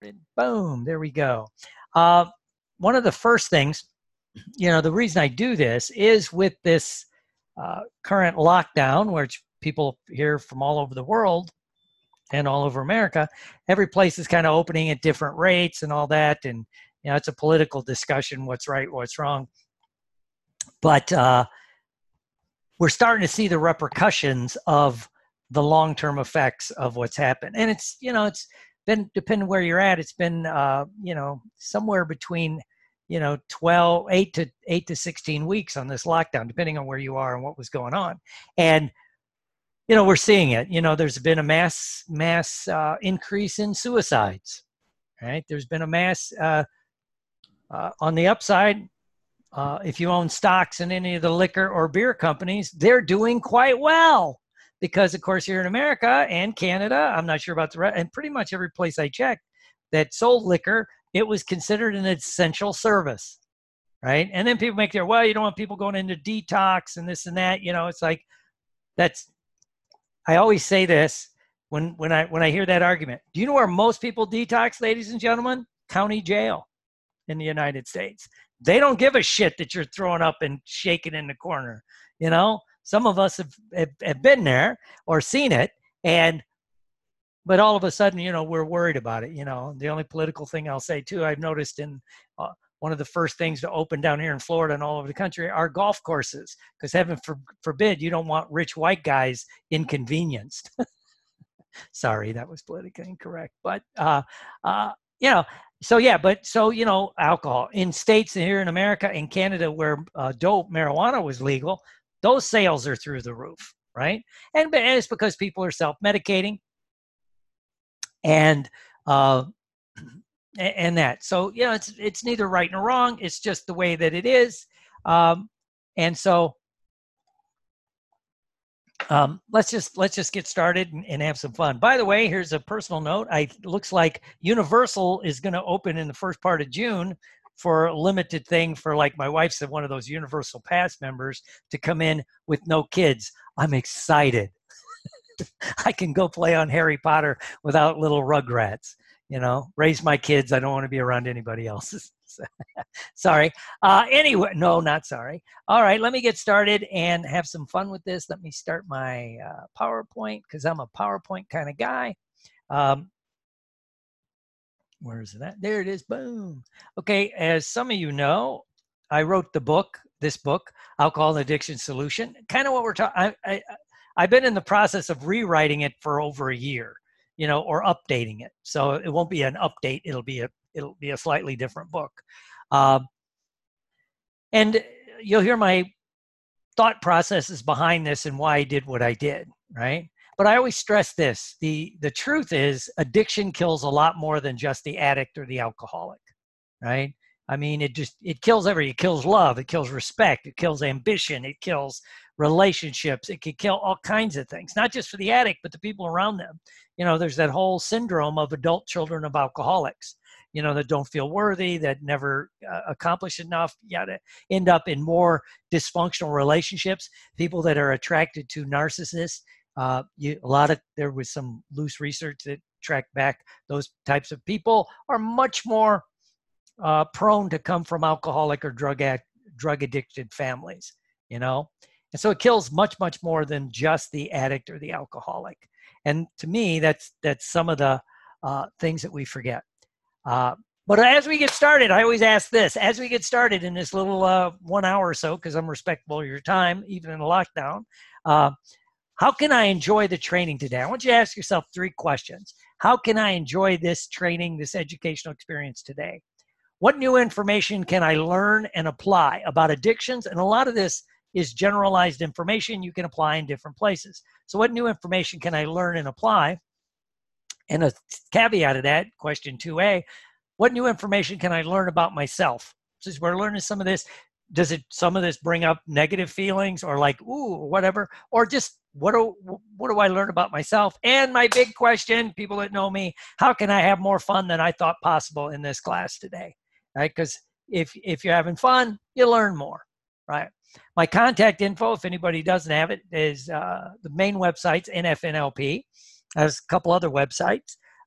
Boom, there we go. One of the first things, the reason I do this is with this current lockdown, which people here from all over the world and all over America, every place is kind of opening at different rates and all that. And, it's a political discussion, what's right, what's wrong. But we're starting to see the repercussions of the long-term effects of what's happened. And it's been, depending where you're at, it's been, somewhere between, 8 to 16 weeks on this lockdown, depending on where you are and what was going on. And, we're seeing it. There's been a mass increase in suicides, right? There's been a mass, on the upside, if you own stocks in any of the liquor or beer companies, they're doing quite well. Because, of course, here in America and Canada, I'm not sure about the rest, and pretty much every place I checked that sold liquor, it was considered an essential service, right? And then people make their, well, you don't want people going into detox and this and that. It's like, I always say this when I hear that argument. Do you know where most people detox, ladies and gentlemen? County jail in the United States. They don't give a shit that you're throwing up and shaking in the corner, Some of us have been there or seen it, but all of a sudden, we're worried about it. The only political thing I'll say too, I've noticed in one of the first things to open down here in Florida and all over the country are golf courses, because heaven forbid you don't want rich white guys inconvenienced. Sorry, that was politically incorrect, but alcohol in states here in America and Canada where marijuana was legal. Those sales are through the roof, right? And it's because people are self-medicating and that. So, it's neither right nor wrong. It's just the way that it is. And so let's just get started and have some fun. By the way, here's a personal note. Looks like Universal is going to open in the first part of June for a limited thing for, like, my wife's one of those Universal Pass members to come in with no kids. I'm excited. I can go play on Harry Potter without little Rugrats, raise my kids. I don't want to be around anybody else's. Sorry. Anyway, no, not sorry. All right, let me get started and have some fun with this. Let me start my PowerPoint, because I'm a PowerPoint kind of guy. Where is it at? There it is. Boom. Okay, as some of you know, I wrote this book, Alcohol and Addiction Solution. Kind of what we're talking. I've been in the process of rewriting it for over a year, or updating it. So it won't be an update. It'll be a slightly different book. And you'll hear my thought processes behind this and why I did what I did, right? But I always stress this. The truth is, addiction kills a lot more than just the addict or the alcoholic, right? I mean, it kills everything. It kills love. It kills respect. It kills ambition. It kills relationships. It can kill all kinds of things, not just for the addict, but the people around them. There's that whole syndrome of adult children of alcoholics, that don't feel worthy, that never accomplish enough, to end up in more dysfunctional relationships, people that are attracted to narcissists. There was some loose research that tracked back those types of people are much more prone to come from alcoholic or drug addicted families, and so it kills much, much more than just the addict or the alcoholic. And to me, that's some of the things that we forget. But as we get started, I always ask this, as we get started in this little 1 hour or so, because I'm respectful of your time, even in a lockdown, how can I enjoy the training today? I want you to ask yourself 3 questions. How can I enjoy this training, this educational experience today? What new information can I learn and apply about addictions? And a lot of this is generalized information you can apply in different places. So what new information can I learn and apply? And a caveat of that, question 2A, what new information can I learn about myself? Since we're learning some of this, does some of this bring up negative feelings or like, ooh, whatever? Or just what do I learn about myself? And my big question, people that know me, how can I have more fun than I thought possible in this class today? Right? Because if you're having fun, you learn more, right? My contact info, if anybody doesn't have it, is the main website's NFNLP. There's a couple other websites.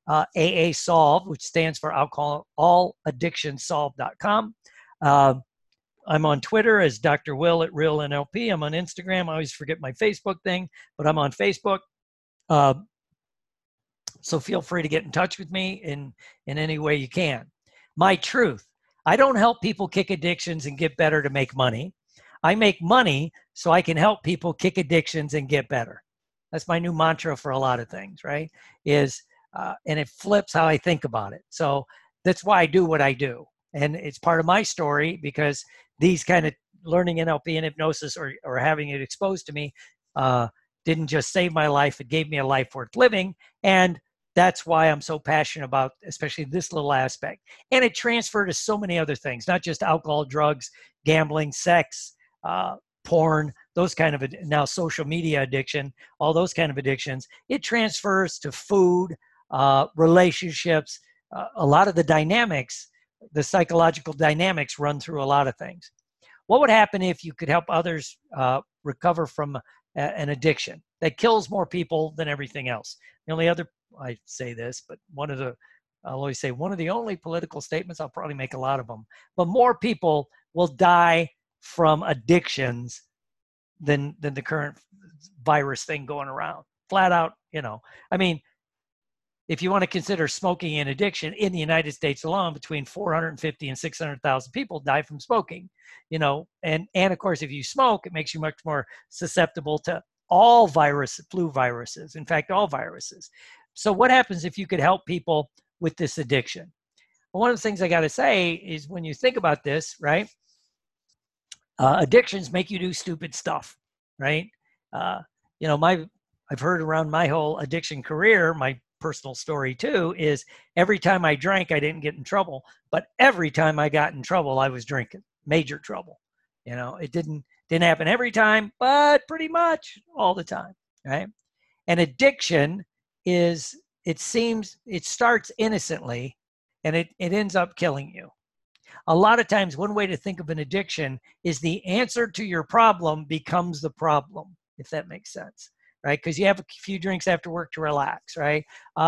AA Solve, which stands for AllAddictionSolve.com. I'm on Twitter as Dr. Will at Real NLP. I'm on Instagram. I always forget my Facebook thing, but I'm on Facebook. So feel free to get in touch with me in any way you can. My truth. I don't help people kick addictions and get better to make money. I make money so I can help people kick addictions and get better. That's my new mantra for a lot of things, right? And it flips how I think about it. So that's why I do what I do. And it's part of my story because these kind of learning NLP and hypnosis or having it exposed to me didn't just save my life. It gave me a life worth living. And that's why I'm so passionate about, especially this little aspect. And it transferred to so many other things, not just alcohol, drugs, gambling, sex, porn, those kind of, now social media addiction, all those kind of addictions. It transfers to food, relationships, a lot of the dynamics, the psychological dynamics run through a lot of things. What would happen if you could help others recover from an addiction that kills more people than everything else? The only other, I say this, but I'll always say one of the only political statements, I'll probably make a lot of them, but more people will die from addictions than the current virus thing going around. Flat out, I mean, if you want to consider smoking an addiction, in the United States alone, between 450 and 600,000 people die from smoking, and of course, if you smoke, it makes you much more susceptible to all flu viruses, in fact, all viruses. So what happens if you could help people with this addiction? Well, one of the things I got to say is when you think about this, right? Addictions make you do stupid stuff, right? I've heard around my whole addiction career, my personal story too, is every time I drank, I didn't get in trouble, but every time I got in trouble, I was drinking, major trouble. It didn't happen every time, but pretty much all the time, right? And addiction it starts innocently and it ends up killing you. A lot of times, one way to think of an addiction is the answer to your problem becomes the problem, if that makes sense, right? Because you have a few drinks after work to relax, right?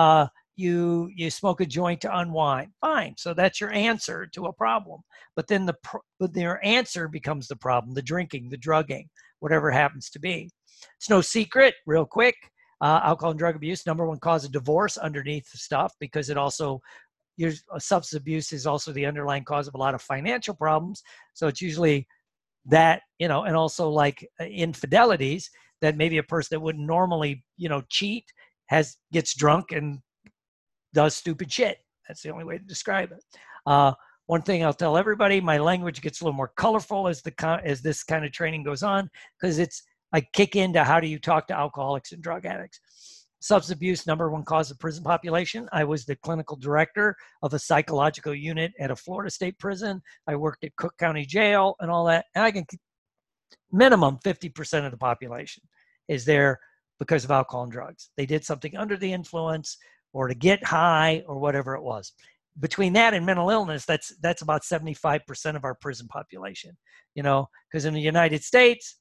You smoke a joint to unwind. Fine, so that's your answer to a problem. But then their answer becomes the problem: the drinking, the drugging, whatever it happens to be. It's no secret, real quick. Alcohol and drug abuse, number one cause of divorce underneath the stuff, because it also, substance abuse is also the underlying cause of a lot of financial problems. So it's usually that, and also like infidelities, that maybe a person that wouldn't normally, cheat gets drunk and does stupid shit. That's the only way to describe it. One thing I'll tell everybody, my language gets a little more colorful as this kind of training goes on, because I kick into how do you talk to alcoholics and drug addicts. Substance abuse, number one cause of prison population. I was the clinical director of a psychological unit at a Florida state prison. I worked at Cook County Jail and all that. And I can minimum 50% of the population is there because of alcohol and drugs. They did something under the influence or to get high or whatever it was. Between that and mental illness, that's about 75% of our prison population, because in the United States,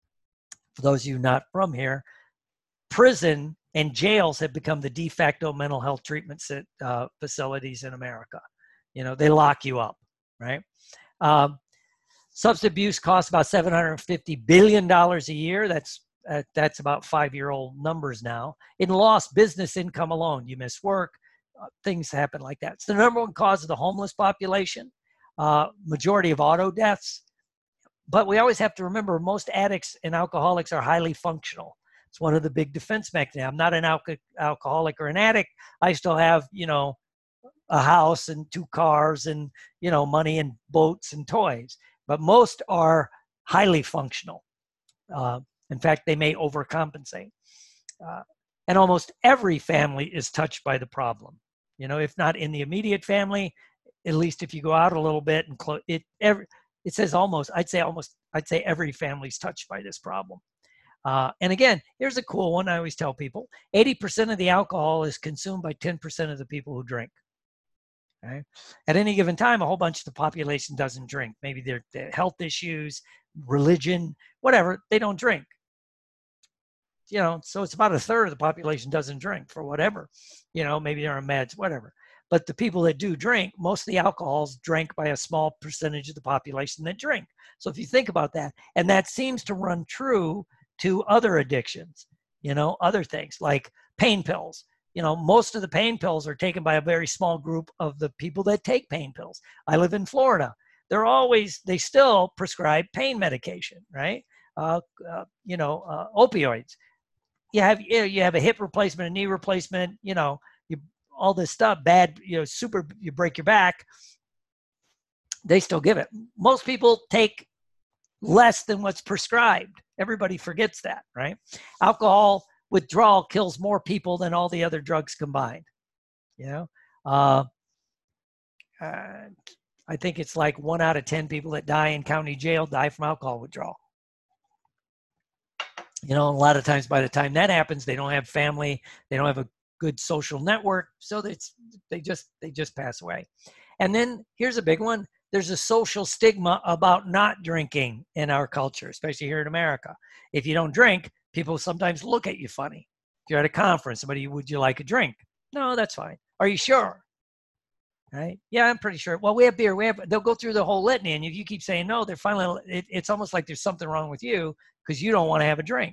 for those of you not from here, prison and jails have become the de facto mental health treatment facilities in America. They lock you up, right? Substance abuse costs about $750 billion a year. That's about 5-year-old numbers now. In lost business income alone, you miss work, things happen like that. It's the number one cause of the homeless population, majority of auto deaths. But we always have to remember most addicts and alcoholics are highly functional. It's one of the big defense mechanisms. I'm not an alcoholic or an addict. I still have, a house and 2 cars and, money and boats and toys. But most are highly functional. In fact, they may overcompensate. And almost every family is touched by the problem. If not in the immediate family, at least if you go out a little bit and it says almost, I'd say every family's touched by this problem. And again, here's a cool one I always tell people. 80% of the alcohol is consumed by 10% of the people who drink. Okay? At any given time, a whole bunch of the population doesn't drink. Maybe they're health issues, religion, whatever, they don't drink. so it's about a third of the population doesn't drink for whatever, maybe they're on meds, whatever. But the people that do drink, most of the alcohol's drank by a small percentage of the population that drink. So if you think about that, and that seems to run true to other addictions, other things like pain pills. Most of the pain pills are taken by a very small group of the people that take pain pills. I live in Florida. They still prescribe pain medication, right? Opioids. You have a hip replacement, a knee replacement, all this stuff, bad, you break your back, they still give it. Most people take less than what's prescribed. Everybody forgets that, right? Alcohol withdrawal kills more people than all the other drugs combined. I think it's like 1 out of 10 people that die in county jail die from alcohol withdrawal. A lot of times by the time that happens, they don't have family, they don't have a good social network, so they just pass away. And then here's a big one. There's a social stigma about not drinking in our culture, especially here in America. If you don't drink, people sometimes look at you funny. If you're at a conference, would you like a drink? No, that's fine. Are you sure? Right? Yeah, I'm pretty sure. Well, we have beer. They'll go through the whole litany, and if you keep saying no, they're finally. It's almost like there's something wrong with you because you don't want to have a drink.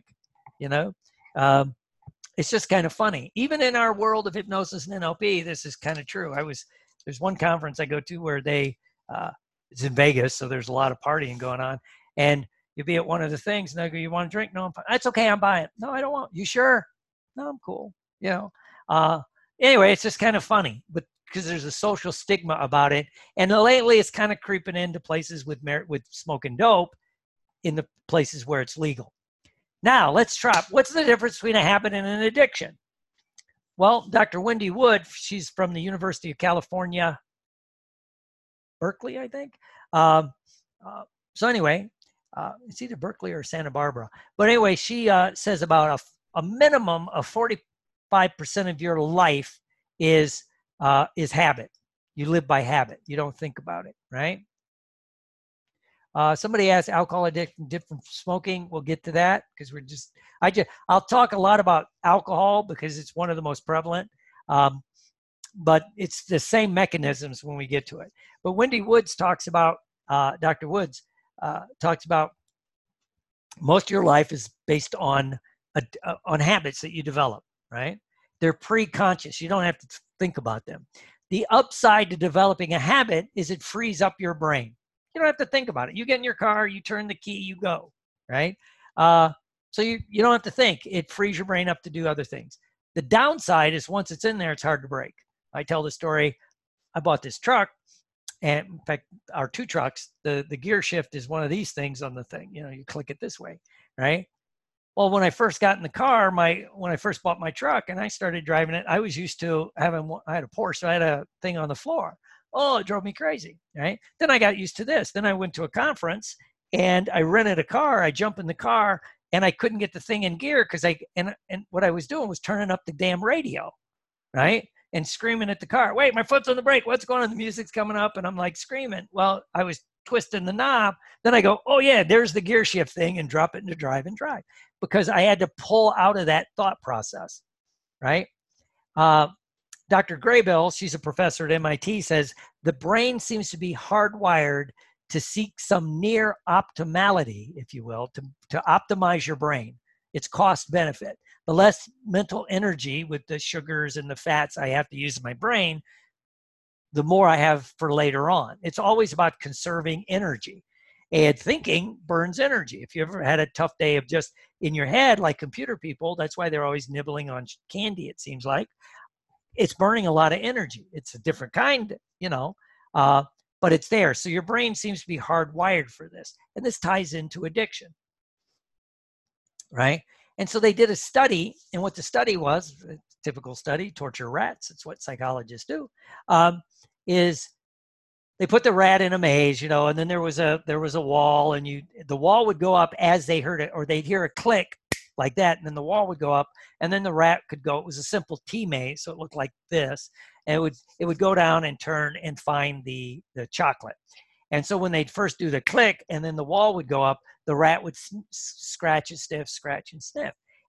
It's just kind of funny. Even in our world of hypnosis and NLP, this is kind of true. There's one conference I go to where it's in Vegas, so there's a lot of partying going on, and you'll be at one of the things, and they go, "You want a drink?" No, I'm fine. That's okay. I'm buying. No, I don't want. You sure? No, I'm cool. Anyway, it's just kind of funny, but because there's a social stigma about it, and lately it's kind of creeping into places with smoking dope in the places where it's legal. Now, let's try. What's the difference between a habit and an addiction? Well, Dr. Wendy Wood, she's from the University of California, Berkeley, I think. So anyway, it's either Berkeley or Santa Barbara. But anyway, she says about a minimum of 45% of your life is habit. You live by habit. You don't think about it, right? Somebody asked alcohol addiction different from smoking. We'll get to that because I'll talk a lot about alcohol because it's one of the most prevalent, but it's the same mechanisms when we get to it. But Wendy Woods talks about, Dr. Woods talks about most of your life is based on habits that you develop, right? They're pre-conscious. You don't have to think about them. The upside to developing a habit is it frees up your brain. You don't have to think about it. You get in your car, you turn the key, you go, right? So you don't have to think. It frees your brain up to do other things. The downside is once it's in there, it's hard to break. I tell the story. I bought this truck, and in fact, our 2 trucks, the gear shift is one of these things on the thing. You click it this way, right? Well, when I first got in the car, when I first bought my truck and I started driving it, I was used to I had a Porsche, so I had a thing on the floor. Oh, it drove me crazy, right? Then I got used to this. Then I went to a conference and I rented a car. I jump in the car and I couldn't get the thing in gear because and what I was doing was turning up the damn radio, right? And screaming at the car, wait, my foot's on the brake. What's going on? The music's coming up. And I'm like screaming. Well, I was twisting the knob. Then I go, oh yeah, there's the gear shift thing, and drop it into drive and drive because I had to pull out of that thought process, right? Dr. Graybill, she's a professor at MIT, says the brain seems to be hardwired to seek some near optimality, if you will, to optimize your brain. It's cost benefit. The less mental energy with the sugars and the fats I have to use in my brain, the more I have for later on. It's always about conserving energy. And thinking burns energy. If you ever had a tough day of just in your head, like computer people, that's why they're always nibbling on candy, it seems like. It's burning a lot of energy. It's a different kind, but it's there. So your brain seems to be hardwired for this. And this ties into addiction, right? And so they did a study, and what the study was, a typical study, torture rats, it's what psychologists do, is they put the rat in a maze, and then there was a wall, and the wall would go up as they heard it, or they'd hear a click like that, and then the wall would go up, and then the rat could go. It was a simple T maze, so it looked like this, and it would go down and turn and find the chocolate. And so when they'd first do the click, and then the wall would go up, the rat would scratch and sniff, scratch and sniff.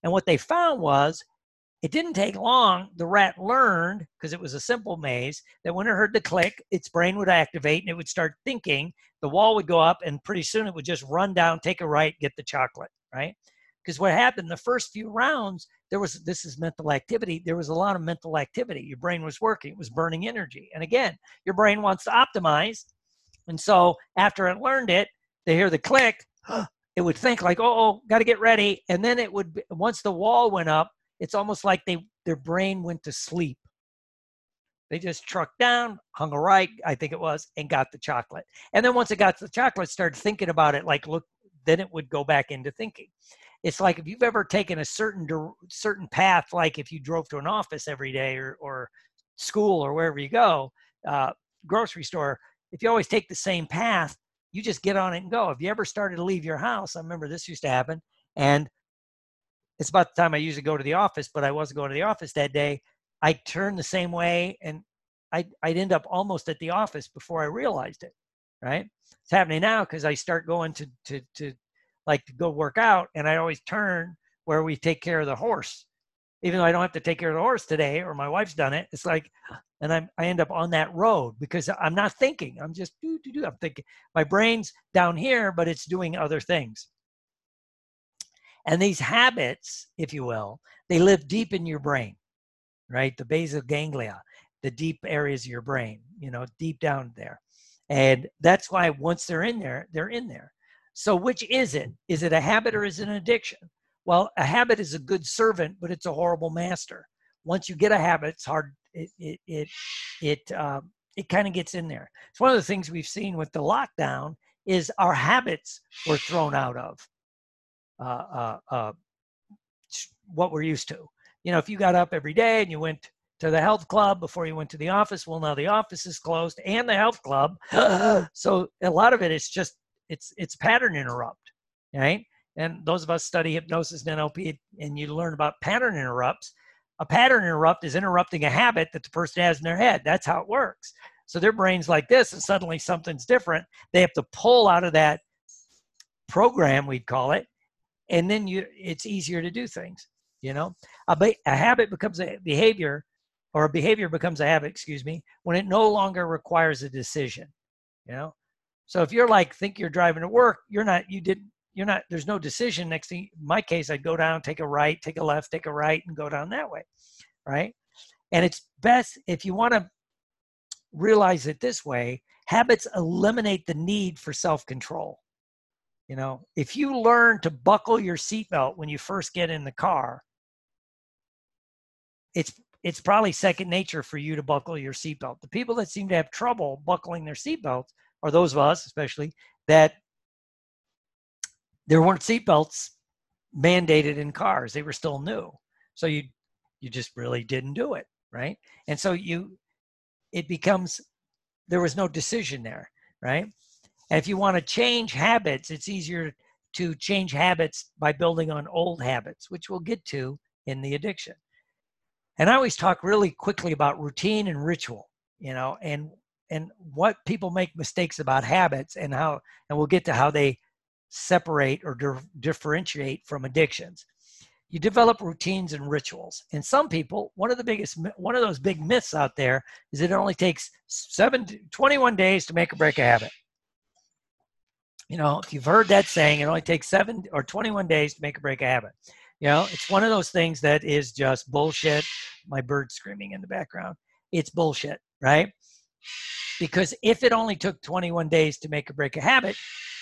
And what they found was it didn't take long. The rat learned, because it was a simple maze, that when it heard the click, its brain would activate and it would start thinking. The wall would go up, and pretty soon it would just run down, take a right, get the chocolate, right? Because what happened the first few rounds, this is mental activity. There was a lot of mental activity. Your brain was working. It was burning energy. And again, your brain wants to optimize. And so after it learned it, they hear the click, it would think like, oh, got to get ready. And then it would, once the wall went up, it's almost like their brain went to sleep. They just trucked down, hung a right, I think it was, and got the chocolate. And then once it got the chocolate, started thinking about it, like, look, then it would go back into thinking. It's like if you've ever taken a certain path, like if you drove to an office every day or school or wherever you go, grocery store, if you always take the same path, you just get on it and go. If you ever started to leave your house, I remember this used to happen, and it's about the time I usually go to the office, but I wasn't going to the office that day. I turned the same way, and I'd end up almost at the office before I realized it, right? It's happening now because I start going to go work out, and I always turn where we take care of the horse. Even though I don't have to take care of the horse today, or my wife's done it, it's like, and I end up on that road because I'm not thinking. I'm just I'm thinking. My brain's down here, but it's doing other things. And these habits, if you will, they live deep in your brain, right? The basal ganglia, the deep areas of your brain, deep down there. And that's why once they're in there, they're in there. So which is it? Is it a habit or is it an addiction? Well, a habit is a good servant, but it's a horrible master. Once you get a habit, it's hard. It kind of gets in there. It's one of the things we've seen with the lockdown is our habits were thrown out of what we're used to. If you got up every day and you went to the health club before you went to the office, well, now the office is closed and the health club. So a lot of it is just, it's pattern interrupt, right? And those of us study hypnosis and NLP, and you learn about pattern interrupts. A pattern interrupt is interrupting a habit that the person has in their head. That's how it works. So their brain's like this, and suddenly something's different. They have to pull out of that program, we'd call it, and then it's easier to do things. A habit becomes a behavior, or a behavior becomes a habit, when it no longer requires a decision. So if you're think you're driving to work, there's no decision. Next thing, in my case, I'd go down, take a right, take a left, take a right, and go down that way, right? And it's best, if you want to realize it this way, habits eliminate the need for self-control. If you learn to buckle your seatbelt when you first get in the car, it's probably second nature for you to buckle your seatbelt. The people that seem to have trouble buckling their seatbelts are those of us, especially, that there weren't seatbelts mandated in cars. They were still new. So you just really didn't do it, right? And so it becomes, there was no decision there, right? And if you want to change habits, it's easier to change habits by building on old habits, which we'll get to in the addiction. And I always talk really quickly about routine and ritual, and what people make mistakes about habits, and we'll get to how they separate or differentiate from addictions. You develop routines and rituals. And some people, one of those big myths out there is it only takes 21 days to make or break a habit. If you've heard that saying, it only takes 7 or 21 days to make or break a habit. It's one of those things that is just bullshit. My bird's screaming in the background. It's bullshit, right? Because if it only took 21 days to make or break a habit,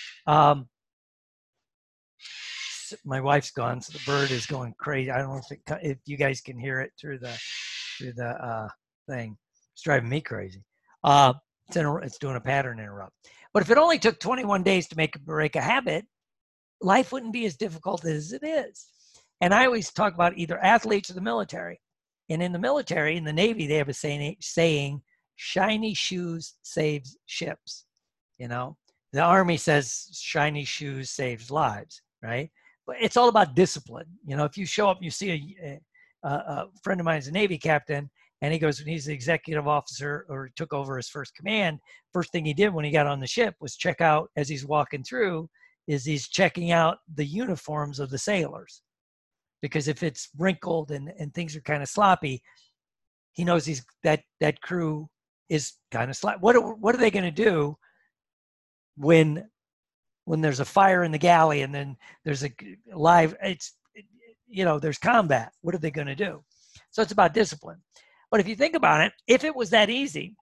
my wife's gone, so the bird is going crazy. I don't know if you guys can hear it through the thing. It's driving me crazy. It's doing a pattern interrupt. But if it only took 21 days to make or break a habit, life wouldn't be as difficult as it is. And I always talk about either athletes or the military. And in the military, in the Navy, they have a saying, shiny shoes saves ships. The Army says shiny shoes saves lives, right? But it's all about discipline. If you show up and you see a friend of mine is a Navy captain, and he goes, when he's the executive officer or took over his first command, first thing he did when he got on the ship was check out, as he's walking through, he's checking out the uniforms of the sailors. because if it's wrinkled and things are kind of sloppy, he knows that crew is kind of sloppy. What are they going to do when there's a fire in the galley and then there's a live, there's combat? What are they going to do? So it's about discipline. But if you think about it, if it was that easy,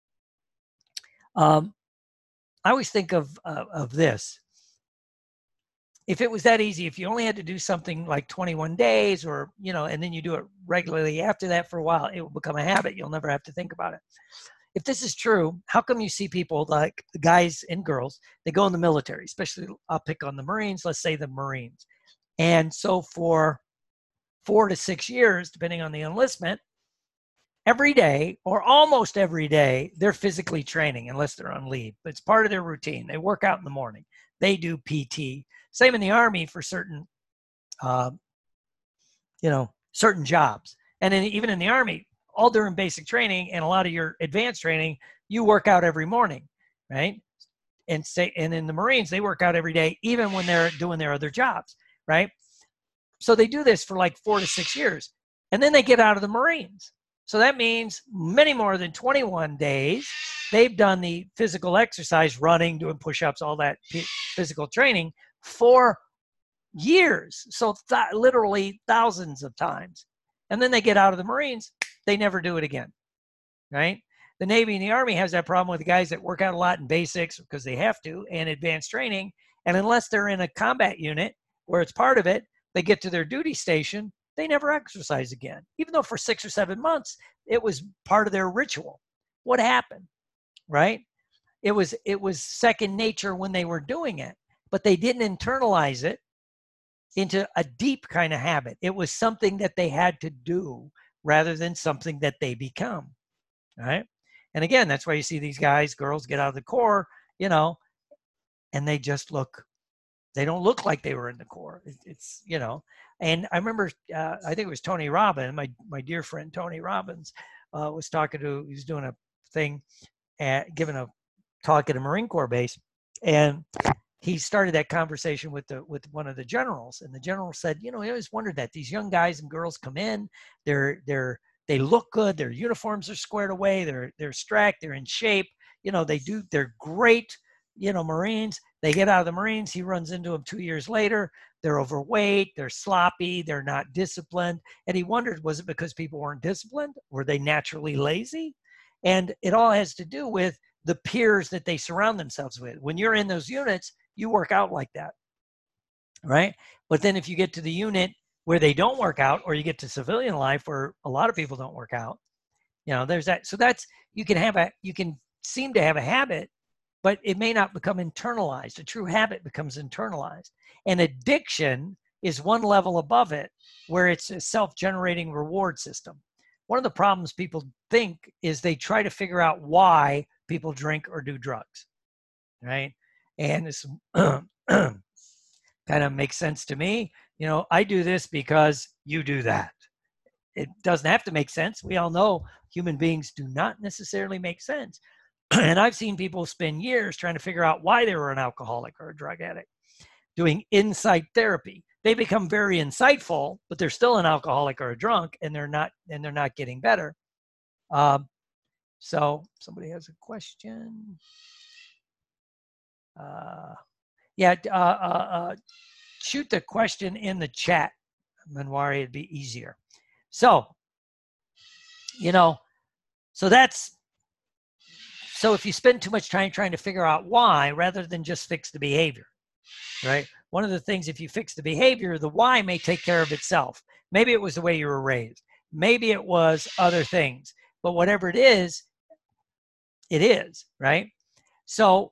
I always think of this. If it was that easy, if you only had to do something like 21 days or, and then you do it regularly after that for a while, it will become a habit. You'll never have to think about it. If this is true, how come you see people like the guys and girls, they go in the military, especially I'll pick on the Marines, let's say the Marines. And so for 4 to 6 years, depending on the enlistment, every day or almost every day, they're physically training unless they're on leave. But it's part of their routine. They work out in the morning. They do PT. Same in the Army for certain, certain jobs. And then even in the Army, all during basic training and a lot of your advanced training, you work out every morning, right? And in the Marines, they work out every day, even when they're doing their other jobs, right? So they do this for like 4 to 6 years, and then they get out of the Marines. So that means many more than 21 days, they've done the physical exercise, running, doing push-ups, all that physical training for years. So literally thousands of times. And then they get out of the Marines, they never do it again, right? The Navy and the Army has that problem with the guys that work out a lot in basics because they have to and advanced training. And unless they're in a combat unit where it's part of it, they get to their duty station, they never exercise again, even though for 6 or 7 months, it was part of their ritual. What happened, right? It was second nature when they were doing it, but they didn't internalize it into a deep kind of habit. It was something that they had to do rather than something that they become, right? And again, that's why you see these guys, girls get out of the Corps, and they just they don't look like they were in the Corps. It's and I remember, I think it was Tony Robbins, my dear friend Tony Robbins, was he was doing a thing, giving a talk at a Marine Corps base, and he started that conversation with one of the generals, and the general said, I always wondered that these young guys and girls come in, they look good, their uniforms are squared away, they're strapped, they're in shape, they're great, Marines. They get out of the Marines, he runs into them 2 years later, they're overweight, they're sloppy, they're not disciplined. And he wondered, was it because people weren't disciplined? Were they naturally lazy? And it all has to do with the peers that they surround themselves with. When you're in those units, you work out like that, right? But then if you get to the unit where they don't work out, or you get to civilian life where a lot of people don't work out, there's that. So you can seem to have a habit, but it may not become internalized. A true habit becomes internalized. And addiction is one level above it, where it's a self-generating reward system. One of the problems people think is they try to figure out why people drink or do drugs, right? And this kind of makes sense to me. I do this because you do that. It doesn't have to make sense. We all know human beings do not necessarily make sense. And I've seen people spend years trying to figure out why they were an alcoholic or a drug addict, doing insight therapy. They become very insightful, but they're still an alcoholic or a drunk, and they're not getting better. So somebody has a question. Shoot the question in the chat, Manwari, it'd be easier. So, so if you spend too much time trying to figure out why, rather than just fix the behavior, right? One of the things, if you fix the behavior, the why may take care of itself. Maybe it was the way you were raised. Maybe it was other things. But whatever it is, right? So,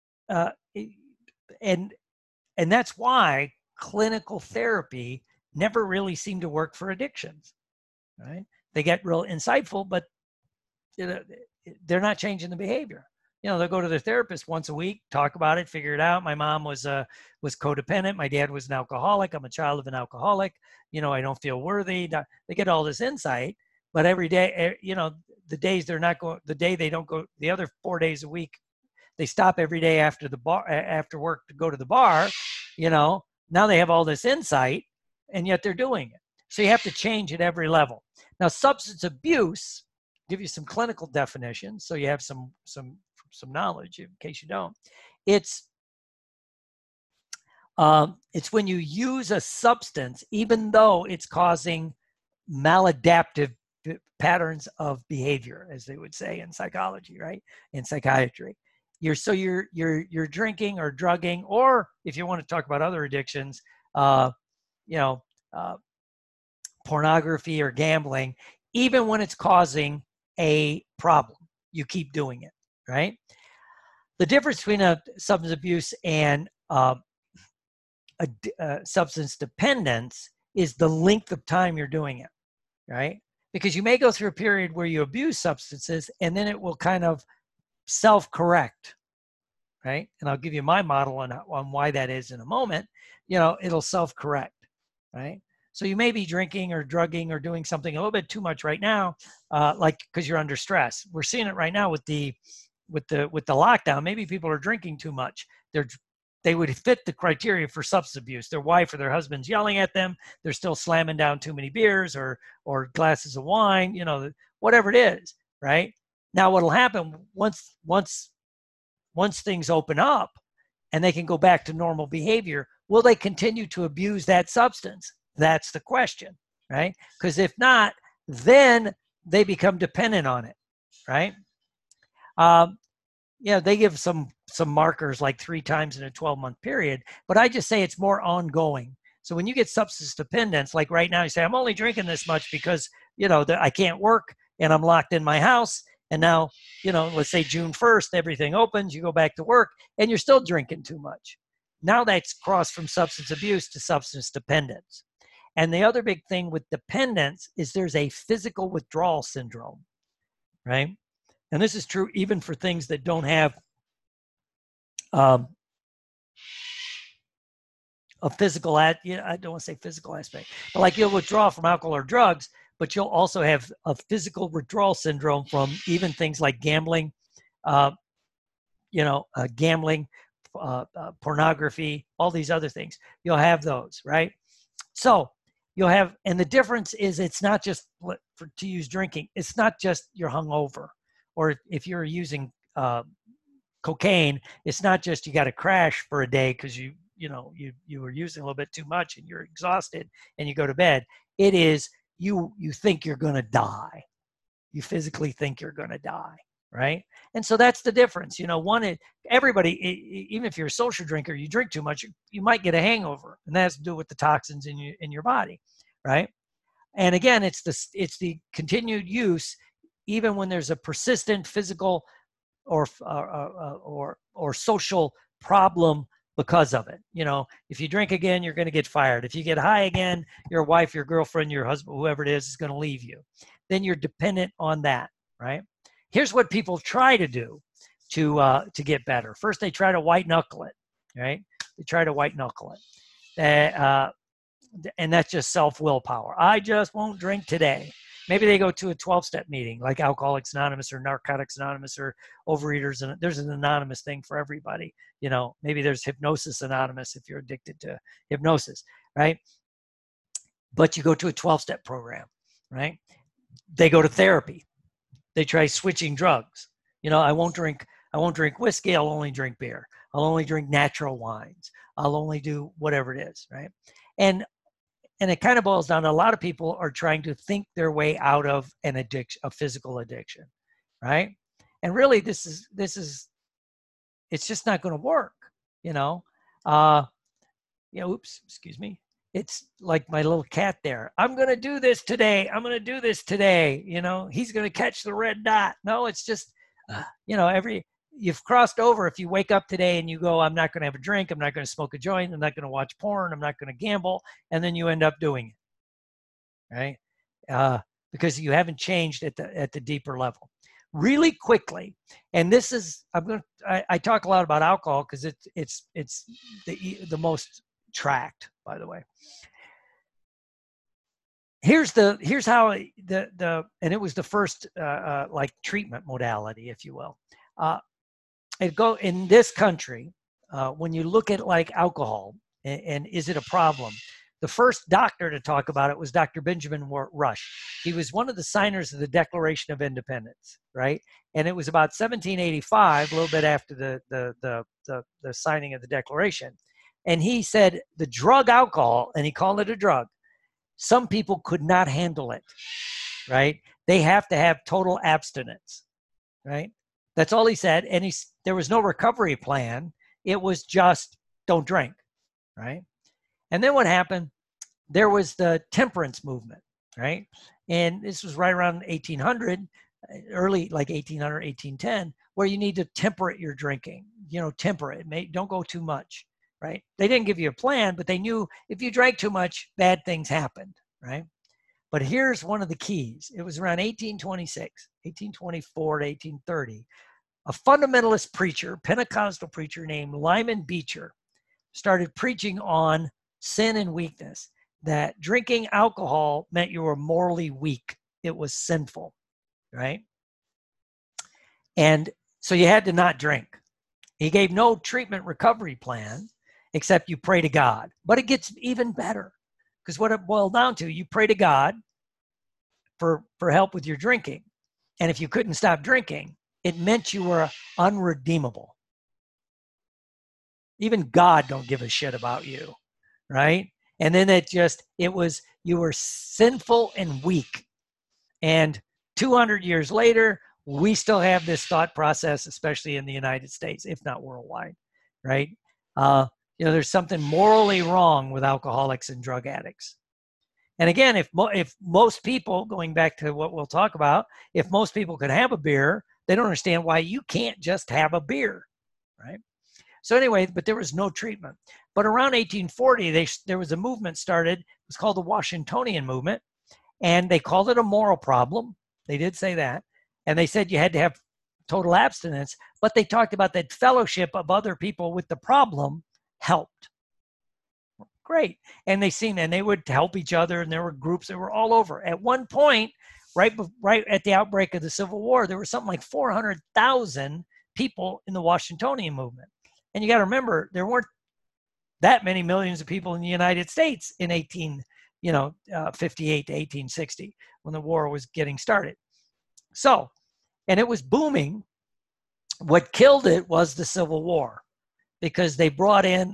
and that's why clinical therapy never really seemed to work for addictions, right? They get real insightful, but they're not changing the behavior. They'll go to their therapist once a week, talk about it, figure it out. My mom was codependent. My dad was an alcoholic. I'm a child of an alcoholic. I don't feel worthy. They get all this insight, but every day, the days they're not going, the day they don't go, the other 4 days a week, they stop every day after work to go to the bar. Now they have all this insight, and yet they're doing it. So you have to change at every level. Now, substance abuse, give you some clinical definitions so you have some knowledge in case you don't. It's when you use a substance even though it's causing maladaptive patterns of behavior, as they would say in psychology, right? In psychiatry. You're drinking or drugging, or if you want to talk about other addictions, pornography or gambling, even when it's causing a problem, you keep doing it, right? The difference between a substance abuse and substance dependence is the length of time you're doing it, right? Because you may go through a period where you abuse substances and then it will kind of self-correct, right? And I'll give you my model on why that is in a moment. It'll self-correct, right? So you may be drinking or drugging or doing something a little bit too much right now, like because you're under stress. We're seeing it right now with the lockdown. Maybe people are drinking too much. They would fit the criteria for substance abuse. Their wife or their husband's yelling at them. They're still slamming down too many beers or glasses of wine, whatever it is, right? Now what'll happen once things open up and they can go back to normal behavior, will they continue to abuse that substance? That's the question, right? Because if not, then they become dependent on it, right? They give some markers like 3 times in a 12-month period, but I just say it's more ongoing. So when you get substance dependence, like right now, you say, I'm only drinking this much because, I can't work and I'm locked in my house. And now, let's say June 1st, everything opens, you go back to work and you're still drinking too much. Now that's crossed from substance abuse to substance dependence. And the other big thing with dependence is there's a physical withdrawal syndrome, right? And this is true even for things that don't have a physical, I don't want to say physical aspect, but like you'll withdraw from alcohol or drugs, but you'll also have a physical withdrawal syndrome from even things like gambling, pornography, all these other things. You'll have those, right? So you'll have, and the difference is it's not just to use drinking. It's not just you're hungover, or if you're using cocaine, it's not just you got to crash for a day because you were using a little bit too much and you're exhausted and you go to bed. It is you think you're going to die. You physically think you're going to die, right? And so that's the difference. Everybody, even if you're a social drinker, you drink too much, you might get a hangover, and that has to do with the toxins in your body, right? And again, it's the continued use, even when there's a persistent physical or social problem because of it. If you drink again, you're going to get fired. If you get high again, your wife, your girlfriend, your husband, whoever it is going to leave you. Then you're dependent on that, right? Here's what people try to do to get better. First, they try to white knuckle it, right? They try to white knuckle it. And that's just self-willpower. I just won't drink today. Maybe they go to a 12-step meeting like Alcoholics Anonymous or Narcotics Anonymous or Overeaters. And there's an anonymous thing for everybody. Maybe there's Hypnosis Anonymous if you're addicted to hypnosis, right? But you go to a 12-step program, right? They go to therapy. They try switching drugs. I won't drink whiskey. I'll only drink beer. I'll only drink natural wines. I'll only do whatever it is, right? And it kind of boils down to a lot of people are trying to think their way out of an addiction, a physical addiction, right? And really, it's just not going to work, oops, excuse me. It's like my little cat there. I'm going to do this today. I'm going to do this today. He's going to catch the red dot. No, it's just, you've crossed over. If you wake up today and you go, I'm not going to have a drink. I'm not going to smoke a joint. I'm not going to watch porn. I'm not going to gamble. And then you end up doing it, right? Because you haven't changed at the deeper level. Really quickly, and this is, I talk a lot about alcohol because it's the most tracked, by the way. Here's how and it was the first like treatment modality, if you will. In this country, when you look at like alcohol and is it a problem, The first doctor to talk about it was Dr. Benjamin Rush. He was one of the signers of the Declaration of Independence, right? And it was about 1785, a little bit after the signing of the Declaration. And he said the drug alcohol, and he called it a drug, some people could not handle it, right? They have to have total abstinence, right? That's all he said. And there was no recovery plan. It was just don't drink, right? And then what happened? There was the temperance movement, right? And this was right around 1800, early like 1800, 1810, where you need to temperate your drinking. Temper it. Don't go too much, right? They didn't give you a plan, but they knew if you drank too much, bad things happened, right? But here's one of the keys. It was around 1826, 1824 to 1830. A fundamentalist preacher, Pentecostal preacher named Lyman Beecher, started preaching on sin and weakness, that drinking alcohol meant you were morally weak. It was sinful, right? And so you had to not drink. He gave no treatment recovery plan except you pray to God. But it gets even better, because what it boiled down to, you pray to God for help with your drinking. And if you couldn't stop drinking, it meant you were unredeemable. Even God don't give a shit about you, right? And then you were sinful and weak. And 200 years later, we still have this thought process, especially in the United States, if not worldwide, right? There's something morally wrong with alcoholics and drug addicts. And again, if most people, going back to what we'll talk about, if most people could have a beer, they don't understand why you can't just have a beer, right? So anyway, but there was no treatment. But around 1840, there was a movement started. It was called the Washingtonian movement, and they called it a moral problem. They did say that. And they said you had to have total abstinence, but they talked about that fellowship of other people with the problem helped. Great. And they would help each other, and there were groups that were all over. At one point, right at the outbreak of the Civil War, there were something like 400,000 people in the Washingtonian movement. And you got to remember, there weren't that many millions of people in the United States in 1858 to 1860 when the war was getting started. So, and it was booming. What killed it was the Civil War, because they brought in,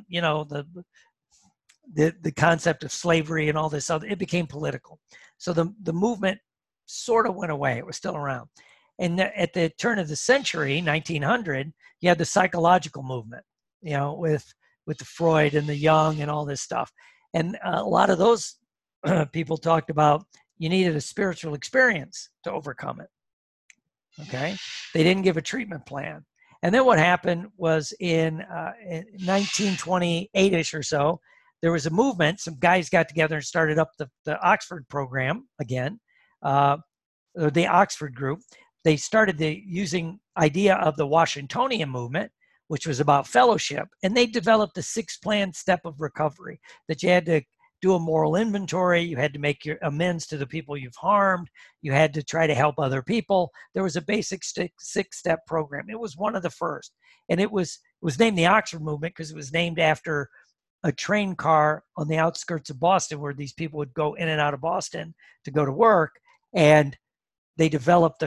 the concept of slavery and all this other. It became political. So the movement sort of went away. It was still around. And at the turn of the century, 1900, you had the psychological movement, with the Freud and the Jung and all this stuff. And a lot of those people talked about you needed a spiritual experience to overcome it. Okay. They didn't give a treatment plan. And then what happened was in 1928-ish or so, there was a movement. Some guys got together and started up the Oxford program again, the Oxford group. They started the using idea of the Washingtonian movement, which was about fellowship. And they developed the 6-plan step of recovery, that you had to do a moral inventory. You had to make your amends to the people you've harmed. You had to try to help other people. There was a basic 6-step program. It was one of the first. And it was named the Oxford movement because it was named after a train car on the outskirts of Boston, where these people would go in and out of Boston to go to work. And they developed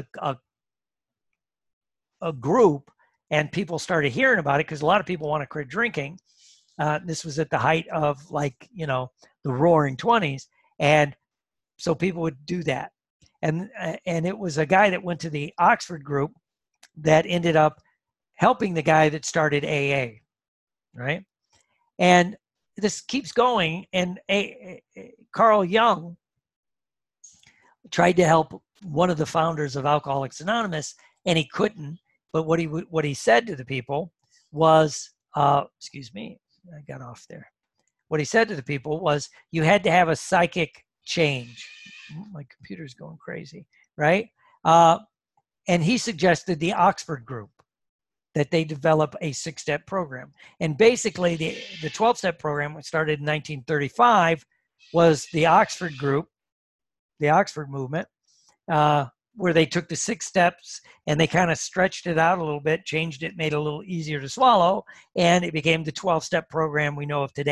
a group, and people started hearing about it because a lot of people want to quit drinking. This was at the height of the roaring 20s. And so people would do that. And it was a guy that went to the Oxford group that ended up helping the guy that started AA, right? And this keeps going. And Carl Jung tried to help one of the founders of Alcoholics Anonymous, and he couldn't. But what he said to the people was, excuse me, I got off there. What he said to the people was, you had to have a psychic change. My computer's going crazy, right? And he suggested the Oxford group, that they develop a 6-step program. And basically the 12-step program, which started in 1935, was the Oxford group, the Oxford movement, where they took the 6 steps and they kind of stretched it out a little bit, changed it, made it a little easier to swallow, and it became the 12-step program we know of today.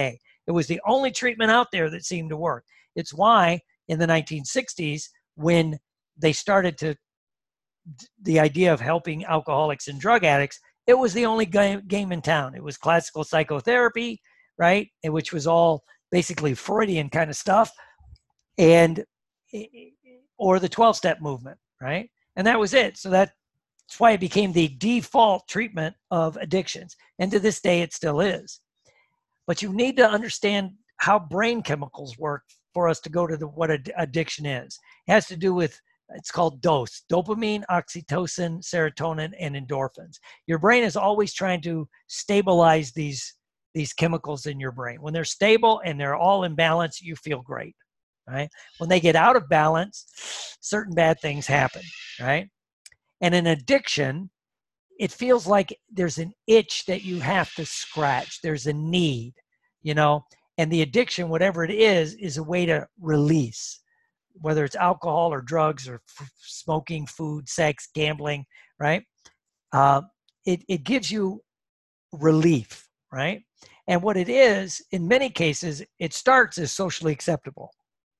It was the only treatment out there that seemed to work. It's why in the 1960s, when they started to the idea of helping alcoholics and drug addicts, it was the only game in town. It was classical psychotherapy, right? Which was all basically Freudian kind of stuff, and or the 12-step movement, right? And that was it. So that's why it became the default treatment of addictions. And to this day, it still is. But you need to understand how brain chemicals work for us to go to what addiction is. It has to do with, it's called DOS, dopamine, oxytocin, serotonin, and endorphins. Your brain is always trying to stabilize these chemicals in your brain. When they're stable and they're all in balance, you feel great, right? When they get out of balance, certain bad things happen, right? And in addiction, it feels like there's an itch that you have to scratch. There's a need, and the addiction, whatever it is a way to release, whether it's alcohol or drugs or smoking, food, sex, gambling, right? It gives you relief, right? And what it is, in many cases, it starts as socially acceptable.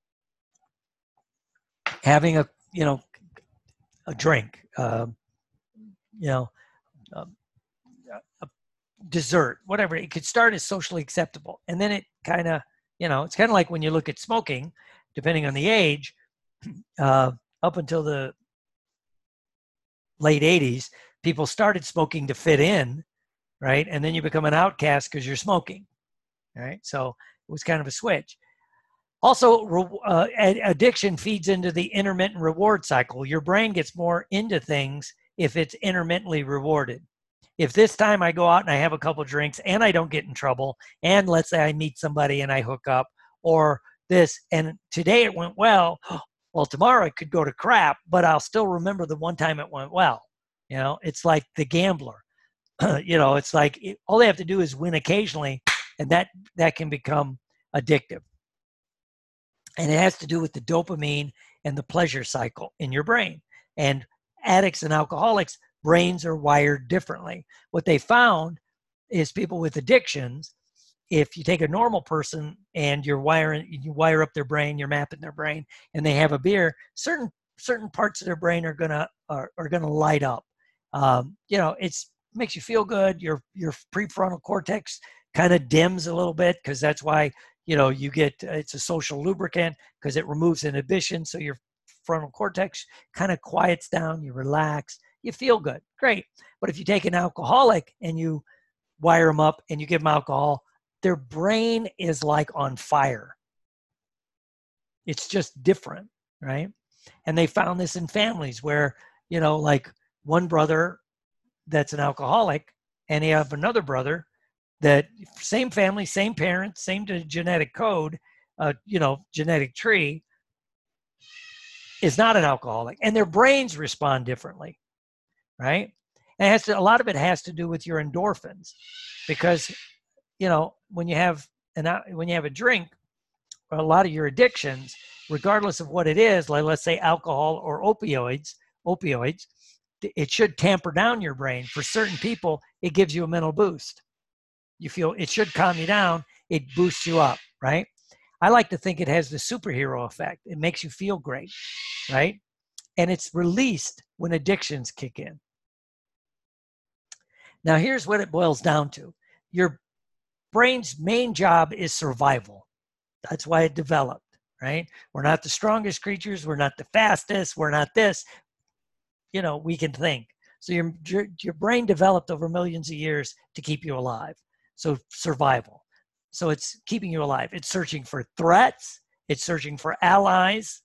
Having a drink, a dessert, whatever. It could start as socially acceptable. And then it kind of, it's kind of like when you look at smoking, depending on the age, up until the late 80s, people started smoking to fit in, right? And then you become an outcast because you're smoking, right? So it was kind of a switch. Also, addiction feeds into the intermittent reward cycle. Your brain gets more into things if it's intermittently rewarded. If this time I go out and I have a couple of drinks and I don't get in trouble, and let's say I meet somebody and I hook up, or this, and today it went well, tomorrow it could go to crap, but I'll still remember the one time it went well. It's like the gambler. It's like all they have to do is win occasionally, and that can become addictive. And it has to do with the dopamine and the pleasure cycle in your brain. And addicts and alcoholics, brains are wired differently. What they found is people with addictions, if you take a normal person and you wire up their brain, you're mapping their brain, and they have a beer, certain parts of their brain are gonna light up. It makes you feel good. Your prefrontal cortex kind of dims a little bit, because that's why you get, it's a social lubricant because it removes inhibition. So your frontal cortex kind of quiets down, you relax, you feel good, great. But if you take an alcoholic and you wire them up and you give them alcohol, their brain is like on fire. It's just different, right? And they found this in families where, like one brother that's an alcoholic, and you have another brother that same family, same parents, same genetic code, genetic tree, is not an alcoholic, and their brains respond differently, right? And a lot of it has to do with your endorphins, because when you have a drink, a lot of your addictions, regardless of what it is, like let's say alcohol or opioids, it should tamper down your brain. For certain people, it gives you a mental boost. You feel it should calm you down. It boosts you up, right? I like to think it has the superhero effect. It makes you feel great, right? And it's released when addictions kick in. Now, here's what it boils down to. Your brain's main job is survival. That's why it developed, right? We're not the strongest creatures. We're not the fastest. We're not this. We can think. So your brain developed over millions of years to keep you alive. So survival. So it's keeping you alive. It's searching for threats. It's searching for allies,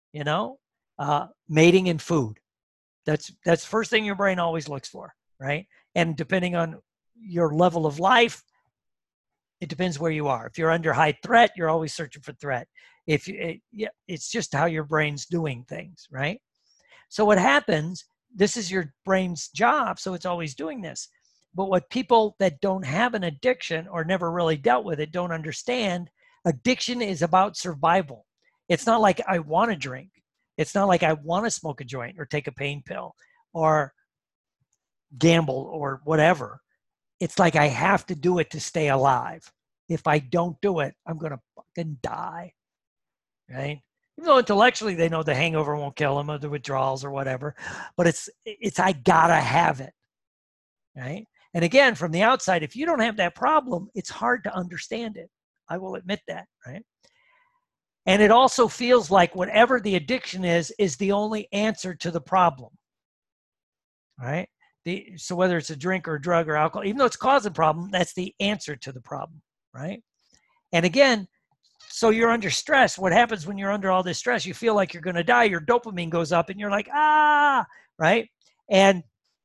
mating and food. That's the first thing your brain always looks for, right? And depending on your level of life, it depends where you are. If you're under high threat, you're always searching for threat. It's just how your brain's doing things, right? So what happens, this is your brain's job, so it's always doing this. But what people that don't have an addiction or never really dealt with it don't understand, addiction is about survival. It's not like I want to drink. It's not like I want to smoke a joint or take a pain pill or gamble or whatever. It's like I have to do it to stay alive. if I don't do it, I'm going to fucking die, right? Even though intellectually they know the hangover won't kill them or the withdrawals or whatever, but it's I gotta have it, right? And again, from the outside, if you don't have that problem, it's hard to understand it. I will admit that, right? And it also feels like whatever the addiction is the only answer to the problem, right? So whether it's a drink or a drug or alcohol, even though it's causing a problem, that's the answer to the problem, right? And again, so you're under stress. What happens when you're under all this stress? You feel like you're going to die. Your dopamine goes up and you're like, right? And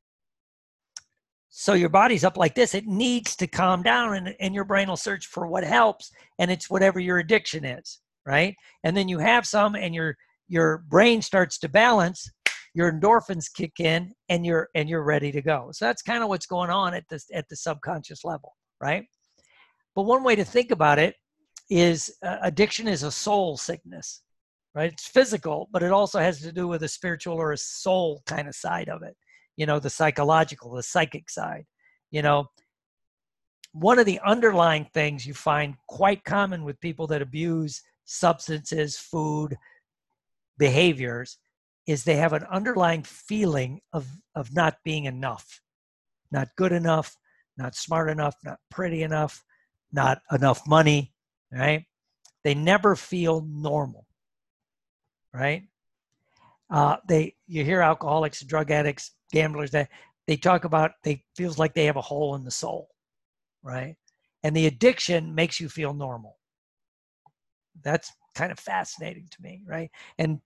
so your body's up like this. It needs to calm down, and your brain will search for what helps, and it's whatever your addiction is, right? And then you have some, and your brain starts to balance, your endorphins kick in, and you're ready to go. So that's kind of what's going on at the subconscious level, right? But one way to think about it is addiction is a soul sickness, right? It's physical, but it also has to do with a spiritual or a soul kind of side of it. The psychological, the psychic side. One of the underlying things you find quite common with people that abuse substances, food, behaviors, is they have an underlying feeling of not being enough, not good enough, not smart enough, not pretty enough, not enough money, right? They never feel normal, right? You hear alcoholics, drug addicts, gamblers, that they talk about, they feels like they have a hole in the soul, right? And the addiction makes you feel normal. That's kind of fascinating to me, right? And